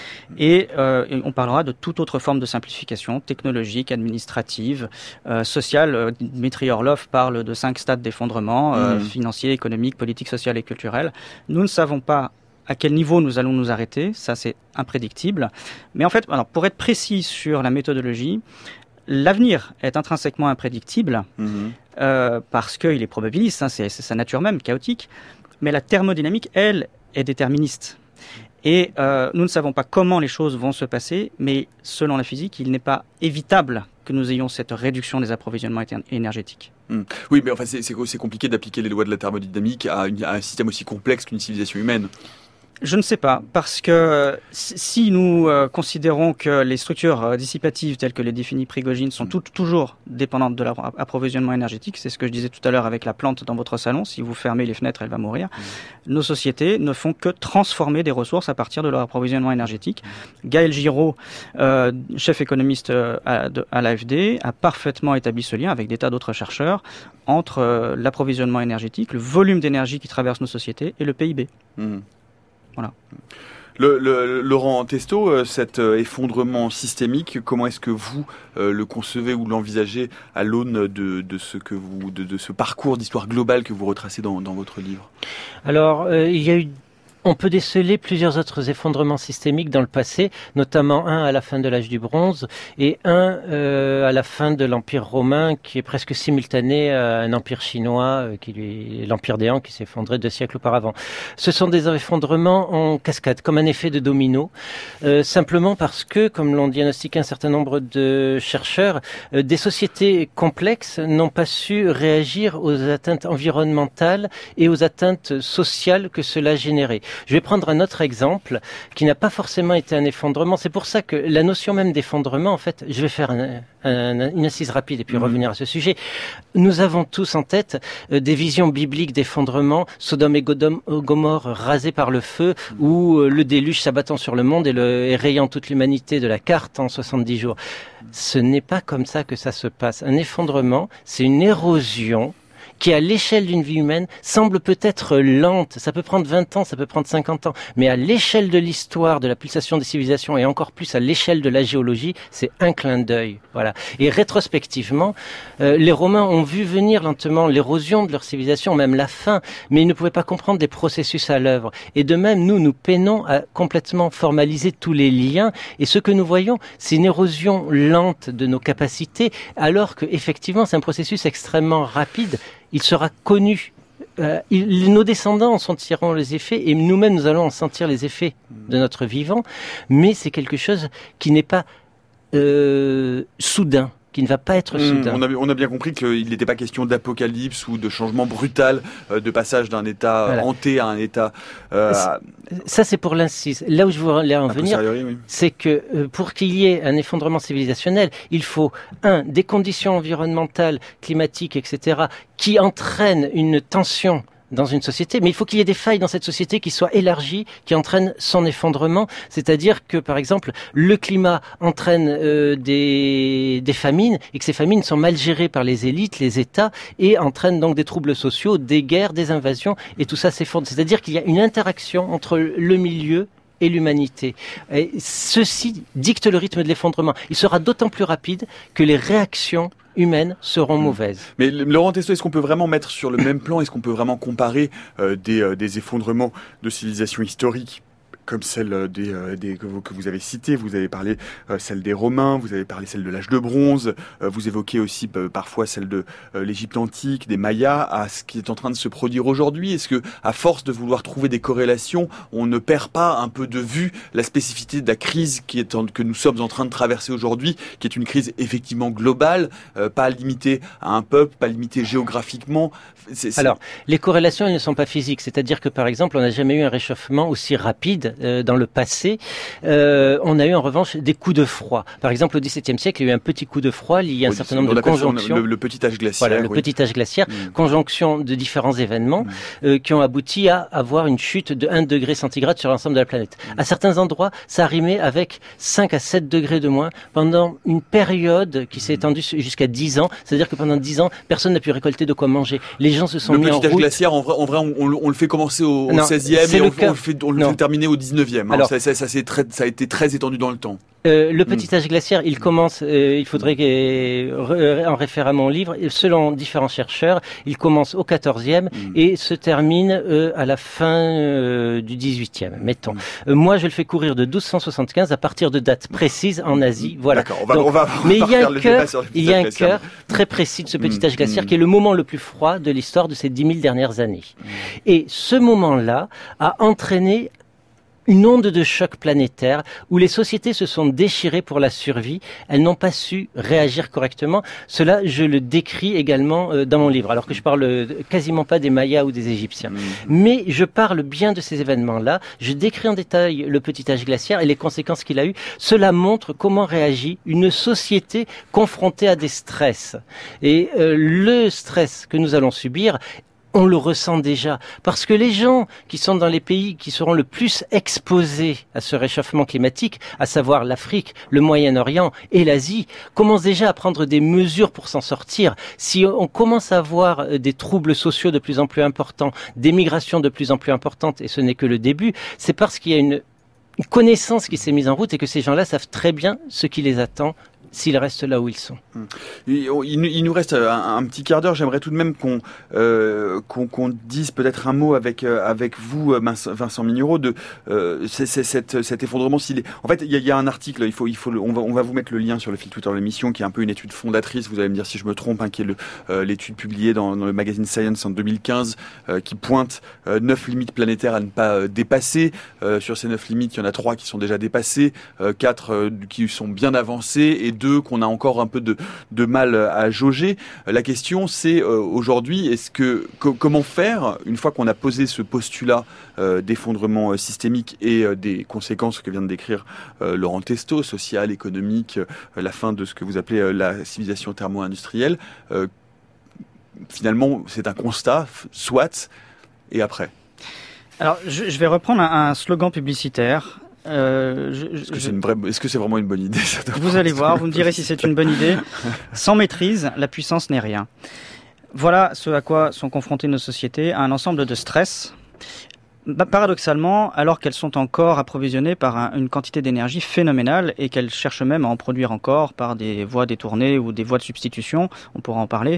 Et euh, on parlera de toute autre forme de simplification, technologique, administrative, euh, sociale. Dmitri Orlov parle de cinq stades d'effondrement, euh, mmh. financier, économique, politique, social et culturel. Nous ne savons pas à quel niveau nous allons nous arrêter, ça c'est imprédictible. Mais en fait, alors, pour être précis sur la méthodologie, l'avenir est intrinsèquement imprédictible mmh. euh, parce qu'il est probabiliste, hein, c'est, c'est sa nature même, chaotique. Mais la thermodynamique, elle, est déterministe. Et euh, nous ne savons pas comment les choses vont se passer, mais selon la physique, il n'est pas évitable que nous ayons cette réduction des approvisionnements énergétiques. Mmh. Oui, mais enfin, c'est, c'est, c'est compliqué d'appliquer les lois de la thermodynamique à, une, à un système aussi complexe qu'une civilisation humaine. Je ne sais pas, parce que si nous euh, considérons que les structures euh, dissipatives telles que les définies Prigogine sont tout, toujours dépendantes de leur approvisionnement énergétique, c'est ce que je disais tout à l'heure avec la plante dans votre salon, si vous fermez les fenêtres, elle va mourir. Mmh. Nos sociétés ne font que transformer des ressources à partir de leur approvisionnement énergétique. Mmh. Gaël Giraud, euh, chef économiste euh, à, de, à l'A F D, a parfaitement établi ce lien avec des tas d'autres chercheurs entre euh, l'approvisionnement énergétique, le volume d'énergie qui traverse nos sociétés et le P I B. Mmh. Voilà. Le, le, Laurent Testaux, cet effondrement systémique, comment est-ce que vous euh, le concevez ou l'envisagez à l'aune de, de ce que vous, de, de ce parcours d'histoire globale que vous retracez dans, dans votre livre ? Alors, euh, il y a eu On peut déceler plusieurs autres effondrements systémiques dans le passé, notamment un à la fin de l'âge du bronze et un euh, à la fin de l'Empire romain, qui est presque simultané à un empire chinois, euh, qui lui, l'Empire des Han, qui s'est effondré deux siècles auparavant. Ce sont des effondrements en cascade, comme un effet de domino, euh, simplement parce que, comme l'ont diagnostiqué un certain nombre de chercheurs, euh, des sociétés complexes n'ont pas su réagir aux atteintes environnementales et aux atteintes sociales que cela générait. Je vais prendre un autre exemple qui n'a pas forcément été un effondrement. C'est pour ça que la notion même d'effondrement, en fait, je vais faire un, un, une assise rapide et puis mmh. revenir à ce sujet. Nous avons tous en tête euh, des visions bibliques d'effondrement, Sodome et Godom, Gomorre rasés par le feu, mmh. ou euh, le déluge s'abattant sur le monde et, le, et rayant toute l'humanité de la carte en soixante-dix jours. Ce n'est pas comme ça que ça se passe. Un effondrement, c'est une érosion qui à l'échelle d'une vie humaine semble peut-être lente. Ça peut prendre vingt ans, ça peut prendre cinquante ans, mais à l'échelle de l'histoire, de la pulsation des civilisations et encore plus à l'échelle de la géologie, c'est un clin d'œil. Voilà. Et rétrospectivement, euh, les Romains ont vu venir lentement l'érosion de leur civilisation, même la fin, mais ils ne pouvaient pas comprendre des processus à l'œuvre. Et de même, nous, nous peinons à complètement formaliser tous les liens. Et ce que nous voyons, c'est une érosion lente de nos capacités, alors que effectivement, c'est un processus extrêmement rapide. Il sera connu. Euh, il, nos descendants en sentiront les effets, et nous-mêmes, nous allons en sentir les effets de notre vivant. Mais c'est quelque chose qui n'est pas euh, soudain, qui ne va pas être mmh, soudain. On a, on a bien compris qu'il n'était pas question d'apocalypse ou de changement brutal, euh, de passage d'un état voilà. hanté à un état... Euh, Ça, c'est pour l'incise. Là où je voulais en venir, oui. c'est que euh, pour qu'il y ait un effondrement civilisationnel, il faut, un, des conditions environnementales, climatiques, et cetera, qui entraînent une tension dans une société, mais il faut qu'il y ait des failles dans cette société qui soient élargies, qui entraînent son effondrement. C'est-à-dire que, par exemple, le climat entraîne euh, des, des famines, et que ces famines sont mal gérées par les élites, les États, et entraînent donc des troubles sociaux, des guerres, des invasions, et tout ça s'effondre. C'est-à-dire qu'il y a une interaction entre le milieu et l'humanité. Et ceci dicte le rythme de l'effondrement. Il sera d'autant plus rapide que les réactions humaines seront mauvaises. Mais Laurent Testo, est-ce qu'on peut vraiment mettre sur le même plan, est-ce qu'on peut vraiment comparer euh, des, euh, des effondrements de civilisations historiques comme celle des, euh, des que, vous, que vous avez citées, vous avez parlé euh, celle des Romains, vous avez parlé celle de l'âge de bronze, euh, vous évoquez aussi euh, parfois celle de euh, l'Égypte antique, des Mayas, à ce qui est en train de se produire aujourd'hui. Est-ce que, à force de vouloir trouver des corrélations, on ne perd pas un peu de vue la spécificité de la crise qui est en, que nous sommes en train de traverser aujourd'hui, qui est une crise effectivement globale, euh, pas limitée à un peuple, pas limitée géographiquement. C'est, c'est... Alors, les corrélations elles ne sont pas physiques, c'est-à-dire que par exemple, on n'a jamais eu un réchauffement aussi rapide euh, dans le passé. Euh, on a eu en revanche des coups de froid. Par exemple, au dix-septième siècle, il y a eu un petit coup de froid lié à un oui, certain nombre de conjonctions. Le, le petit âge glaciaire. Voilà, le oui. petit âge glaciaire, mmh. conjonction de différents événements mmh. euh, qui ont abouti à avoir une chute de un degré centigrade sur l'ensemble de la planète. Mmh. À certains endroits, ça a rimé avec cinq à sept degrés de moins pendant une période qui s'est étendue jusqu'à dix ans. C'est-à-dire que pendant dix ans, personne n'a pu récolter de quoi manger. Les gens se sont le mis en route. Le petit âge glaciaire, en vrai, en vrai on, on, on le fait commencer au, au seizième et on, on le fait, on le fait terminer au dix-neuvième. Alors, hein. ça, ça, ça, c'est très, ça a été très étendu dans le temps. Euh, le petit âge glaciaire, il commence, euh, il faudrait euh, en référer à mon livre, selon différents chercheurs, il commence au quatorzième mmh. et se termine euh, à la fin euh, du dix-huitième, mettons. Mmh. Euh, moi, je le fais courir de douze cent soixante-quinze à partir de dates précises en Asie. Voilà. D'accord, on va, Donc, on va, on mais va il y a un cœur, il y a un cœur très précis de ce petit mmh. âge glaciaire mmh. qui est le moment le plus froid de l'histoire de ces dix mille dernières années. Mmh. Et ce moment-là a entraîné une onde de choc planétaire où les sociétés se sont déchirées pour la survie. Elles n'ont pas su réagir correctement. Cela, je le décris également euh, dans mon livre, alors que je parle euh, quasiment pas des Mayas ou des Égyptiens. Mmh. Mais je parle bien de ces événements-là. Je décris en détail le petit âge glaciaire et les conséquences qu'il a eues. Cela montre comment réagit une société confrontée à des stress. Et euh, le stress que nous allons subir, on le ressent déjà, parce que les gens qui sont dans les pays qui seront le plus exposés à ce réchauffement climatique, à savoir l'Afrique, le Moyen-Orient et l'Asie, commencent déjà à prendre des mesures pour s'en sortir. Si on commence à avoir des troubles sociaux de plus en plus importants, des migrations de plus en plus importantes, et ce n'est que le début, c'est parce qu'il y a une connaissance qui s'est mise en route et que ces gens-là savent très bien ce qui les attend s'ils restent là où ils sont. Il, il nous reste un, un petit quart d'heure. J'aimerais tout de même qu'on euh, qu'on, qu'on dise peut-être un mot avec euh, avec vous, Vincent Mignereau, de euh, c'est, c'est, cet, cet effondrement. S'il est... En fait, il y, y a un article. Il faut il faut le, on va on va vous mettre le lien sur le fil Twitter de l'émission, qui est un peu une étude fondatrice. Vous allez me dire si je me trompe, hein, qui est le, euh, l'étude publiée dans, dans le magazine Science en deux mille quinze, euh, qui pointe euh, neuf limites planétaires à ne pas euh, dépasser. Euh, sur ces neuf limites, il y en a trois qui sont déjà dépassées, euh, quatre euh, qui sont bien avancées et deux qu'on a encore un peu de, de mal à jauger. La question, c'est euh, aujourd'hui, est-ce que co- comment faire une fois qu'on a posé ce postulat euh, d'effondrement euh, systémique et euh, des conséquences que vient de décrire euh, Laurent Testo, social, économique, euh, la fin de ce que vous appelez euh, la civilisation thermo-industrielle. Euh, finalement, c'est un constat, soit, et après. Alors, je, je vais reprendre un, un slogan publicitaire. Euh, je, est-ce, que je... c'est une vraie, est-ce que c'est vraiment une bonne idée, ça? Vous allez voir, vous me direz si c'est une bonne idée. Sans maîtrise, la puissance n'est rien. Voilà ce à quoi sont confrontées nos sociétés, à un ensemble de stress. Bah, paradoxalement, alors qu'elles sont encore approvisionnées par un, une quantité d'énergie phénoménale et qu'elles cherchent même à en produire encore par des voies détournées ou des voies de substitution, on pourra en parler,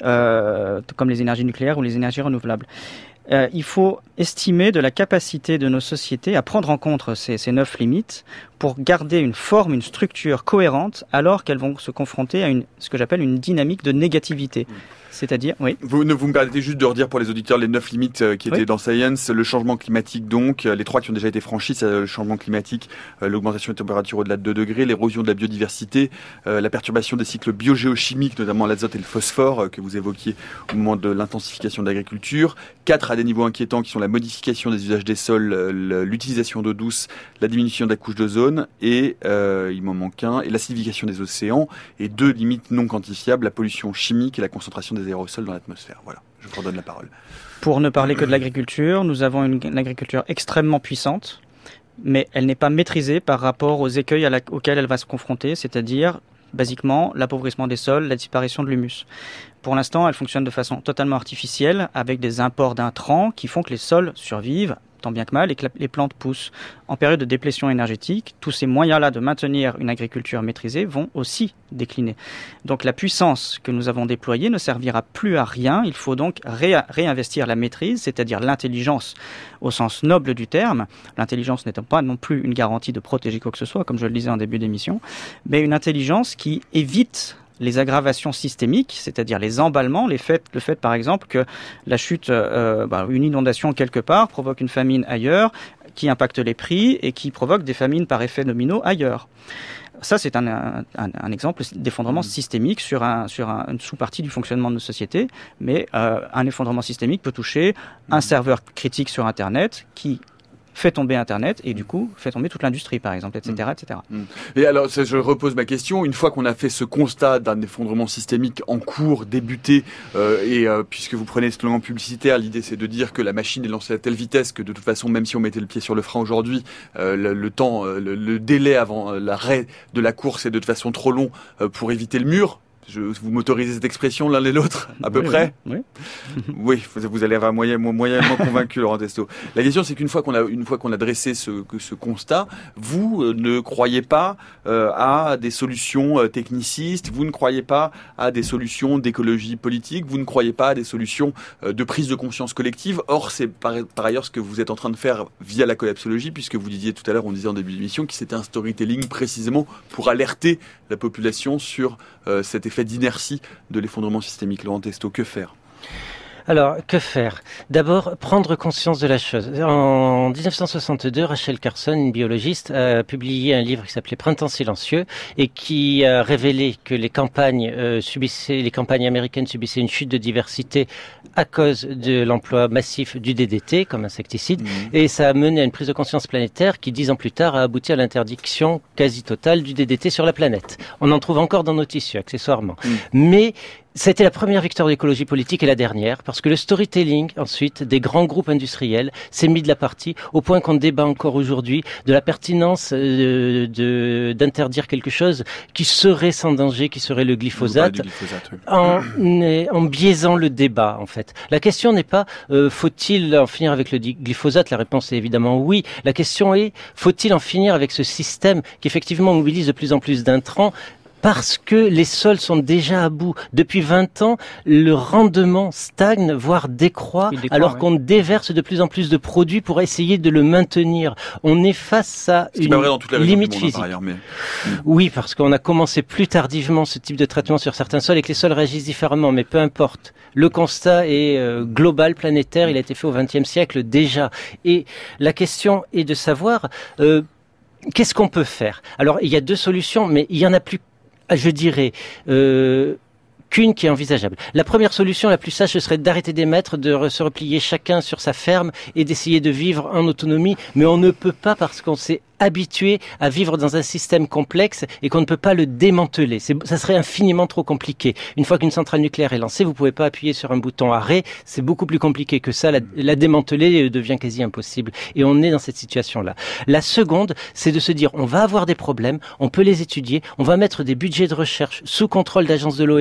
euh, comme les énergies nucléaires ou les énergies renouvelables. Euh, il faut estimer de la capacité de nos sociétés à prendre en compte ces, ces neuf limites pour garder une forme, une structure cohérente alors qu'elles vont se confronter à une, ce que j'appelle une dynamique de négativité. C'est-à-dire, oui. Vous, vous me permettez juste de redire pour les auditeurs les neuf limites euh, qui étaient oui. dans Science, le changement climatique donc, euh, les trois qui ont déjà été franchis, c'est le changement climatique, euh, l'augmentation des températures au-delà de deux degrés, l'érosion de la biodiversité, euh, la perturbation des cycles biogéochimiques, notamment l'azote et le phosphore euh, que vous évoquiez au moment de l'intensification de l'agriculture. Quatre à des niveaux inquiétants qui sont la modification des usages des sols, euh, l'utilisation d'eau douce, la diminution de la couche d'ozone et, euh, il m'en manque un, et l'acidification des océans. Et deux limites non quantifiables, la pollution chimique et la concentration des aérosols dans l'atmosphère. Voilà, je vous redonne la parole. Pour ne parler que de l'agriculture, nous avons une, une agriculture extrêmement puissante, mais elle n'est pas maîtrisée par rapport aux écueils à la, auxquels elle va se confronter, c'est-à-dire, basiquement, l'appauvrissement des sols, la disparition de l'humus. Pour l'instant, elle fonctionne de façon totalement artificielle, avec des imports d'intrants qui font que les sols survivent, tant bien que mal, et que les plantes poussent. En période de déplétion énergétique, tous ces moyens-là de maintenir une agriculture maîtrisée vont aussi décliner. Donc la puissance que nous avons déployée ne servira plus à rien. Il faut donc ré- réinvestir la maîtrise, c'est-à-dire l'intelligence au sens noble du terme. L'intelligence n'étant pas non plus une garantie de protéger quoi que ce soit, comme je le disais en début d'émission, mais une intelligence qui évite les aggravations systémiques, c'est-à-dire les emballements, les faits, le fait par exemple que la chute, euh, bah, une inondation quelque part provoque une famine ailleurs, qui impacte les prix et qui provoque des famines par effet dominos ailleurs. Ça, c'est un, un, un exemple d'effondrement systémique sur, un, sur un, une sous-partie du fonctionnement de nos sociétés, mais euh, un effondrement systémique peut toucher un serveur critique sur Internet qui fait tomber Internet et du coup fait tomber toute l'industrie par exemple, et cetera, et cetera. Et alors, je repose ma question. Une fois qu'on a fait ce constat d'un effondrement systémique en cours, débuté, euh, et euh, puisque vous prenez ce slogan publicitaire, l'idée c'est de dire que la machine est lancée à telle vitesse que de toute façon, même si on mettait le pied sur le frein aujourd'hui, euh, le, le temps, euh, le, le délai avant euh, l'arrêt de la course est de toute façon trop long euh, pour éviter le mur. Je, vous m'autorisez cette expression l'un et l'autre, à peu oui, près Oui. Oui, vous, vous allez avoir moyen, moyennement convaincu, Laurent Testo. La question, c'est qu'une fois qu'on a, une fois qu'on a dressé ce, ce constat, vous euh, ne croyez pas euh, à des solutions euh, technicistes, vous ne croyez pas à des solutions d'écologie politique, vous ne croyez pas à des solutions euh, de prise de conscience collective. Or, c'est par, par ailleurs ce que vous êtes en train de faire via la collapsologie, puisque vous disiez tout à l'heure, on disait en début d'émission, que c'était un storytelling précisément pour alerter la population sur euh, cet effet d'inertie de l'effondrement systémique. Laurent Testo, que faire ? Alors, que faire ? D'abord, prendre conscience de la chose. En dix-neuf cent soixante-deux, Rachel Carson, une biologiste, a publié un livre qui s'appelait Printemps silencieux et qui a révélé que les campagnes euh, subissaient, les campagnes américaines subissaient une chute de diversité à cause de l'emploi massif du D D T comme insecticide. Mmh. Et ça a mené à une prise de conscience planétaire qui, dix ans plus tard, a abouti à l'interdiction quasi totale du D D T sur la planète. On en trouve encore dans nos tissus, accessoirement. Mmh. Mais ça a été la première victoire de l'écologie politique et la dernière, parce que le storytelling, ensuite, des grands groupes industriels, s'est mis de la partie, au point qu'on débat encore aujourd'hui de la pertinence de, de, d'interdire quelque chose qui serait sans danger, qui serait le glyphosate, glyphosate oui. en, en biaisant le débat, en fait. La question n'est pas, euh, faut-il en finir avec le glyphosate? La réponse est évidemment oui. La question est, faut-il en finir avec ce système qui effectivement mobilise de plus en plus d'intrants, parce que les sols sont déjà à bout. Depuis vingt ans, le rendement stagne, voire décroît, décroît alors ouais. qu'on déverse de plus en plus de produits pour essayer de le maintenir. On est face à c'est une limite monde, physique. Ailleurs, mais... Oui, parce qu'on a commencé plus tardivement ce type de traitement sur certains sols et que les sols réagissent différemment, mais peu importe. Le constat est euh, global, planétaire, il a été fait au vingtième siècle déjà. Et la question est de savoir euh, qu'est-ce qu'on peut faire. Alors, il y a deux solutions, mais il y en a plus je dirais, euh, qu'une qui est envisageable. La première solution, la plus sage, ce serait d'arrêter d'émettre, de se replier chacun sur sa ferme et d'essayer de vivre en autonomie. Mais on ne peut pas parce qu'on s'est habitué à vivre dans un système complexe et qu'on ne peut pas le démanteler. C'est, ça serait infiniment trop compliqué. Une fois qu'une centrale nucléaire est lancée, vous pouvez pas appuyer sur un bouton arrêt. C'est beaucoup plus compliqué que ça. La, la démanteler devient quasi impossible. Et on est dans cette situation-là. La seconde, c'est de se dire, on va avoir des problèmes, on peut les étudier, on va mettre des budgets de recherche sous contrôle d'agences de l'ONU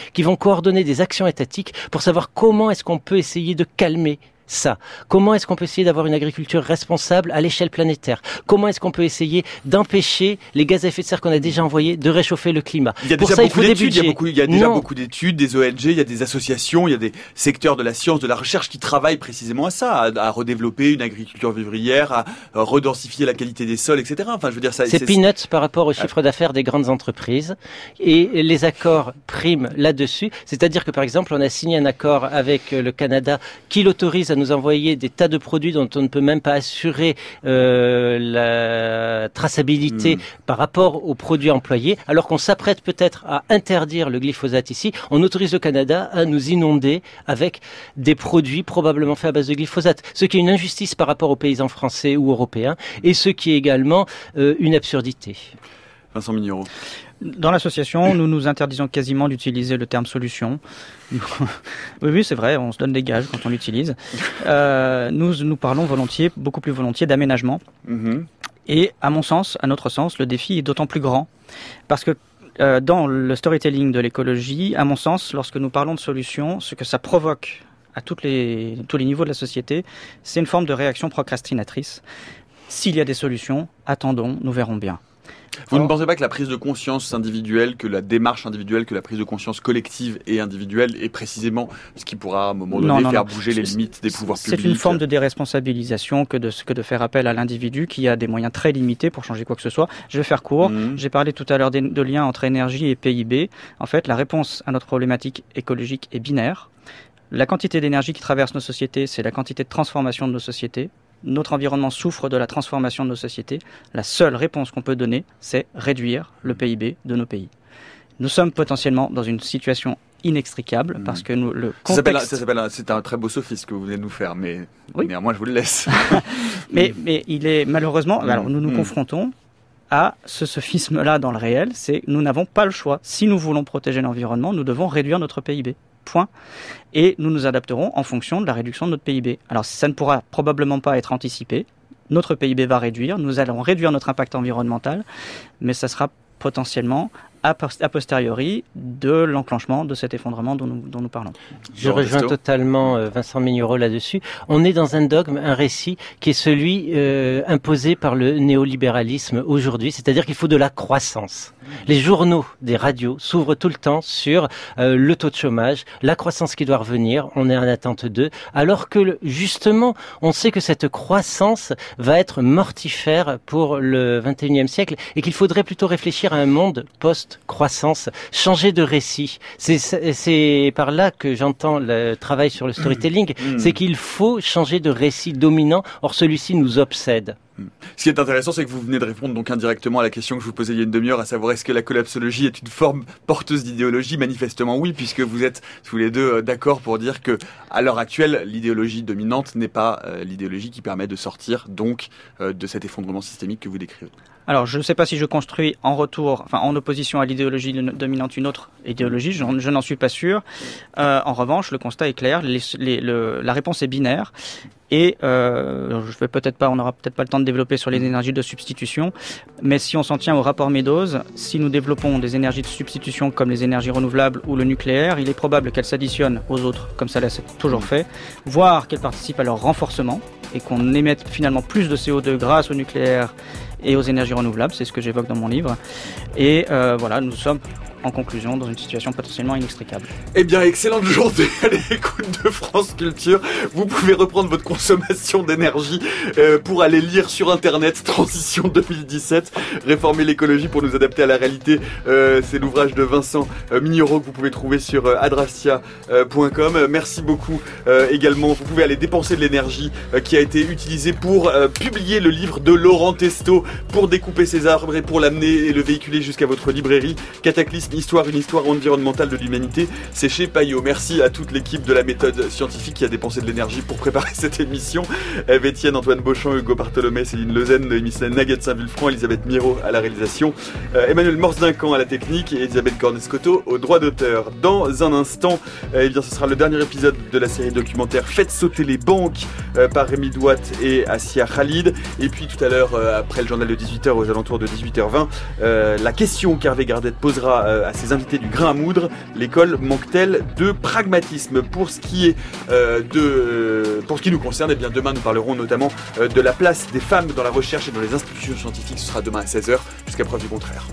qui vont coordonner des actions étatiques pour savoir comment est-ce qu'on peut essayer de calmer ça. Comment est-ce qu'on peut essayer d'avoir une agriculture responsable à l'échelle planétaire? Comment est-ce qu'on peut essayer d'empêcher les gaz à effet de serre qu'on a déjà envoyés de réchauffer le climat? Il y a Pour déjà ça, beaucoup il faut des d'études, il y a, budgets. beaucoup, il y a déjà Non. beaucoup d'études, des O N G, il y a des associations, il y a des secteurs de la science, de la recherche qui travaillent précisément à ça, à, à redévelopper une agriculture vivrière, à, à redensifier la qualité des sols, et cetera. Enfin, je veux dire, ça, c'est peanuts par rapport au chiffre d'affaires des grandes entreprises, et les accords priment là-dessus. C'est-à-dire que, par exemple, on a signé un accord avec le Canada qui l'autorise à nous envoyer des tas de produits dont on ne peut même pas assurer euh, la traçabilité mmh. par rapport aux produits employés, alors qu'on s'apprête peut-être à interdire le glyphosate ici. On autorise le Canada à nous inonder avec des produits probablement faits à base de glyphosate, ce qui est une injustice par rapport aux paysans français ou européens, et ce qui est également euh, une absurdité. Vincent Mignereau. Dans l'association, nous nous interdisons quasiment d'utiliser le terme solution. oui, oui, c'est vrai, on se donne des gages quand on l'utilise. Euh, nous, nous parlons volontiers, beaucoup plus volontiers, d'aménagement. Mm-hmm. Et à mon sens, à notre sens, le défi est d'autant plus grand. Parce que euh, dans le storytelling de l'écologie, à mon sens, lorsque nous parlons de solution, ce que ça provoque à toutes les, tous les niveaux de la société, c'est une forme de réaction procrastinatrice. S'il y a des solutions, attendons, nous verrons bien. Vous Alors, ne pensez pas que la prise de conscience individuelle, que la démarche individuelle, que la prise de conscience collective et individuelle est précisément ce qui pourra à un moment donné non, non, faire non. bouger les limites des pouvoirs c'est publics? C'est une forme de déresponsabilisation que de, que de faire appel à l'individu qui a des moyens très limités pour changer quoi que ce soit. Je vais faire court. Mmh. J'ai parlé tout à l'heure de, de lien entre énergie et P I B. En fait, la réponse à notre problématique écologique est binaire. La quantité d'énergie qui traverse nos sociétés, c'est la quantité de transformation de nos sociétés. Notre environnement souffre de la transformation de nos sociétés. La seule réponse qu'on peut donner, c'est réduire le P I B de nos pays. Nous sommes potentiellement dans une situation inextricable mmh. parce que nous, le contexte... Ça s'appelle, ça s'appelle, c'est un très beau sophisme que vous venez de nous faire, mais oui. néanmoins je vous le laisse. mais, mais il est malheureusement... Mmh. Alors nous nous mmh. confrontons à ce sophisme-là dans le réel, c'est nous n'avons pas le choix. Si nous voulons protéger l'environnement, nous devons réduire notre P I B. Point. Et nous nous adapterons en fonction de la réduction de notre P I B. Alors ça ne pourra probablement pas être anticipé. Notre P I B va réduire, nous allons réduire notre impact environnemental, mais ça sera potentiellement a posteriori de l'enclenchement de cet effondrement dont nous, dont nous parlons. Je rejoins totalement euh, Vincent Mignereau là-dessus. On est dans un dogme, un récit qui est celui euh, imposé par le néolibéralisme aujourd'hui, c'est-à-dire qu'il faut de la croissance. Les journaux des radios s'ouvrent tout le temps sur euh, le taux de chômage, la croissance qui doit revenir, on est en attente d'eux, alors que justement, on sait que cette croissance va être mortifère pour le vingt et unième siècle et qu'il faudrait plutôt réfléchir à un monde post-croissance, changer de récit. C'est, c'est par là que j'entends le travail sur le storytelling, mmh. c'est qu'il faut changer de récit dominant, or celui-ci nous obsède. Ce qui est intéressant, c'est que vous venez de répondre donc indirectement à la question que je vous posais il y a une demi-heure, à savoir est-ce que la collapsologie est une forme porteuse d'idéologie? Manifestement oui, puisque vous êtes tous les deux d'accord pour dire que à l'heure actuelle, l'idéologie dominante n'est pas euh, l'idéologie qui permet de sortir donc euh, de cet effondrement systémique que vous décrivez. Alors, je ne sais pas si je construis en retour, enfin en opposition à l'idéologie dominante une autre idéologie, je, je n'en suis pas sûr. Euh, en revanche, le constat est clair, les, les, le, la réponse est binaire. Et euh, je vais peut-être pas, on n'aura peut-être pas le temps de développer sur les énergies de substitution, mais si on s'en tient au rapport Meadows, si nous développons des énergies de substitution comme les énergies renouvelables ou le nucléaire, il est probable qu'elles s'additionnent aux autres, comme ça l'a toujours fait, voire qu'elles participent à leur renforcement et qu'on émette finalement plus de C O deux grâce au nucléaire et aux énergies renouvelables, c'est ce que j'évoque dans mon livre. Et euh, voilà, nous sommes en conclusion dans une situation potentiellement inextricable. Eh bien, excellente journée à l'écoute de France Culture. Vous pouvez reprendre votre consommation d'énergie euh, pour aller lire sur Internet Transition deux mille dix-sept, réformer l'écologie pour nous adapter à la réalité. Euh, c'est l'ouvrage de Vincent euh, Mignereau que vous pouvez trouver sur euh, adrastia point com. Euh, merci beaucoup euh, également. Vous pouvez aller dépenser de l'énergie euh, qui a été utilisée pour euh, publier le livre de Laurent Testo, pour découper ses arbres et pour l'amener et le véhiculer jusqu'à votre librairie. Cataclysme, histoire, une histoire environnementale de l'humanité, c'est chez Payot. Merci à toute l'équipe de la méthode scientifique qui a dépensé de l'énergie pour préparer cette émission. Eve Etienne, Antoine Beauchamp, Hugo Bartholomé, Céline Lezen, Micheline Naguet de Saint-Vulfranc, Elisabeth Miro à la réalisation, euh, Emmanuel Morse-Duncan à la technique et Elisabeth Cornescotto au droit d'auteur. Dans un instant, euh, eh bien, ce sera le dernier épisode de la série documentaire Faites sauter les banques euh, par Rémi Douat et Assia Khalid. Et puis tout à l'heure, euh, après le journal de dix-huit heures, aux alentours de dix-huit heures vingt, euh, la question qu'Hervé Gardette posera euh, à ses invités du grain à moudre, l'école manque-t-elle de pragmatisme? Pour ce qui est euh, de, pour ce qui nous concerne, eh bien demain nous parlerons notamment euh, de la place des femmes dans la recherche et dans les institutions scientifiques. Ce sera demain à seize heures, jusqu'à preuve du contraire.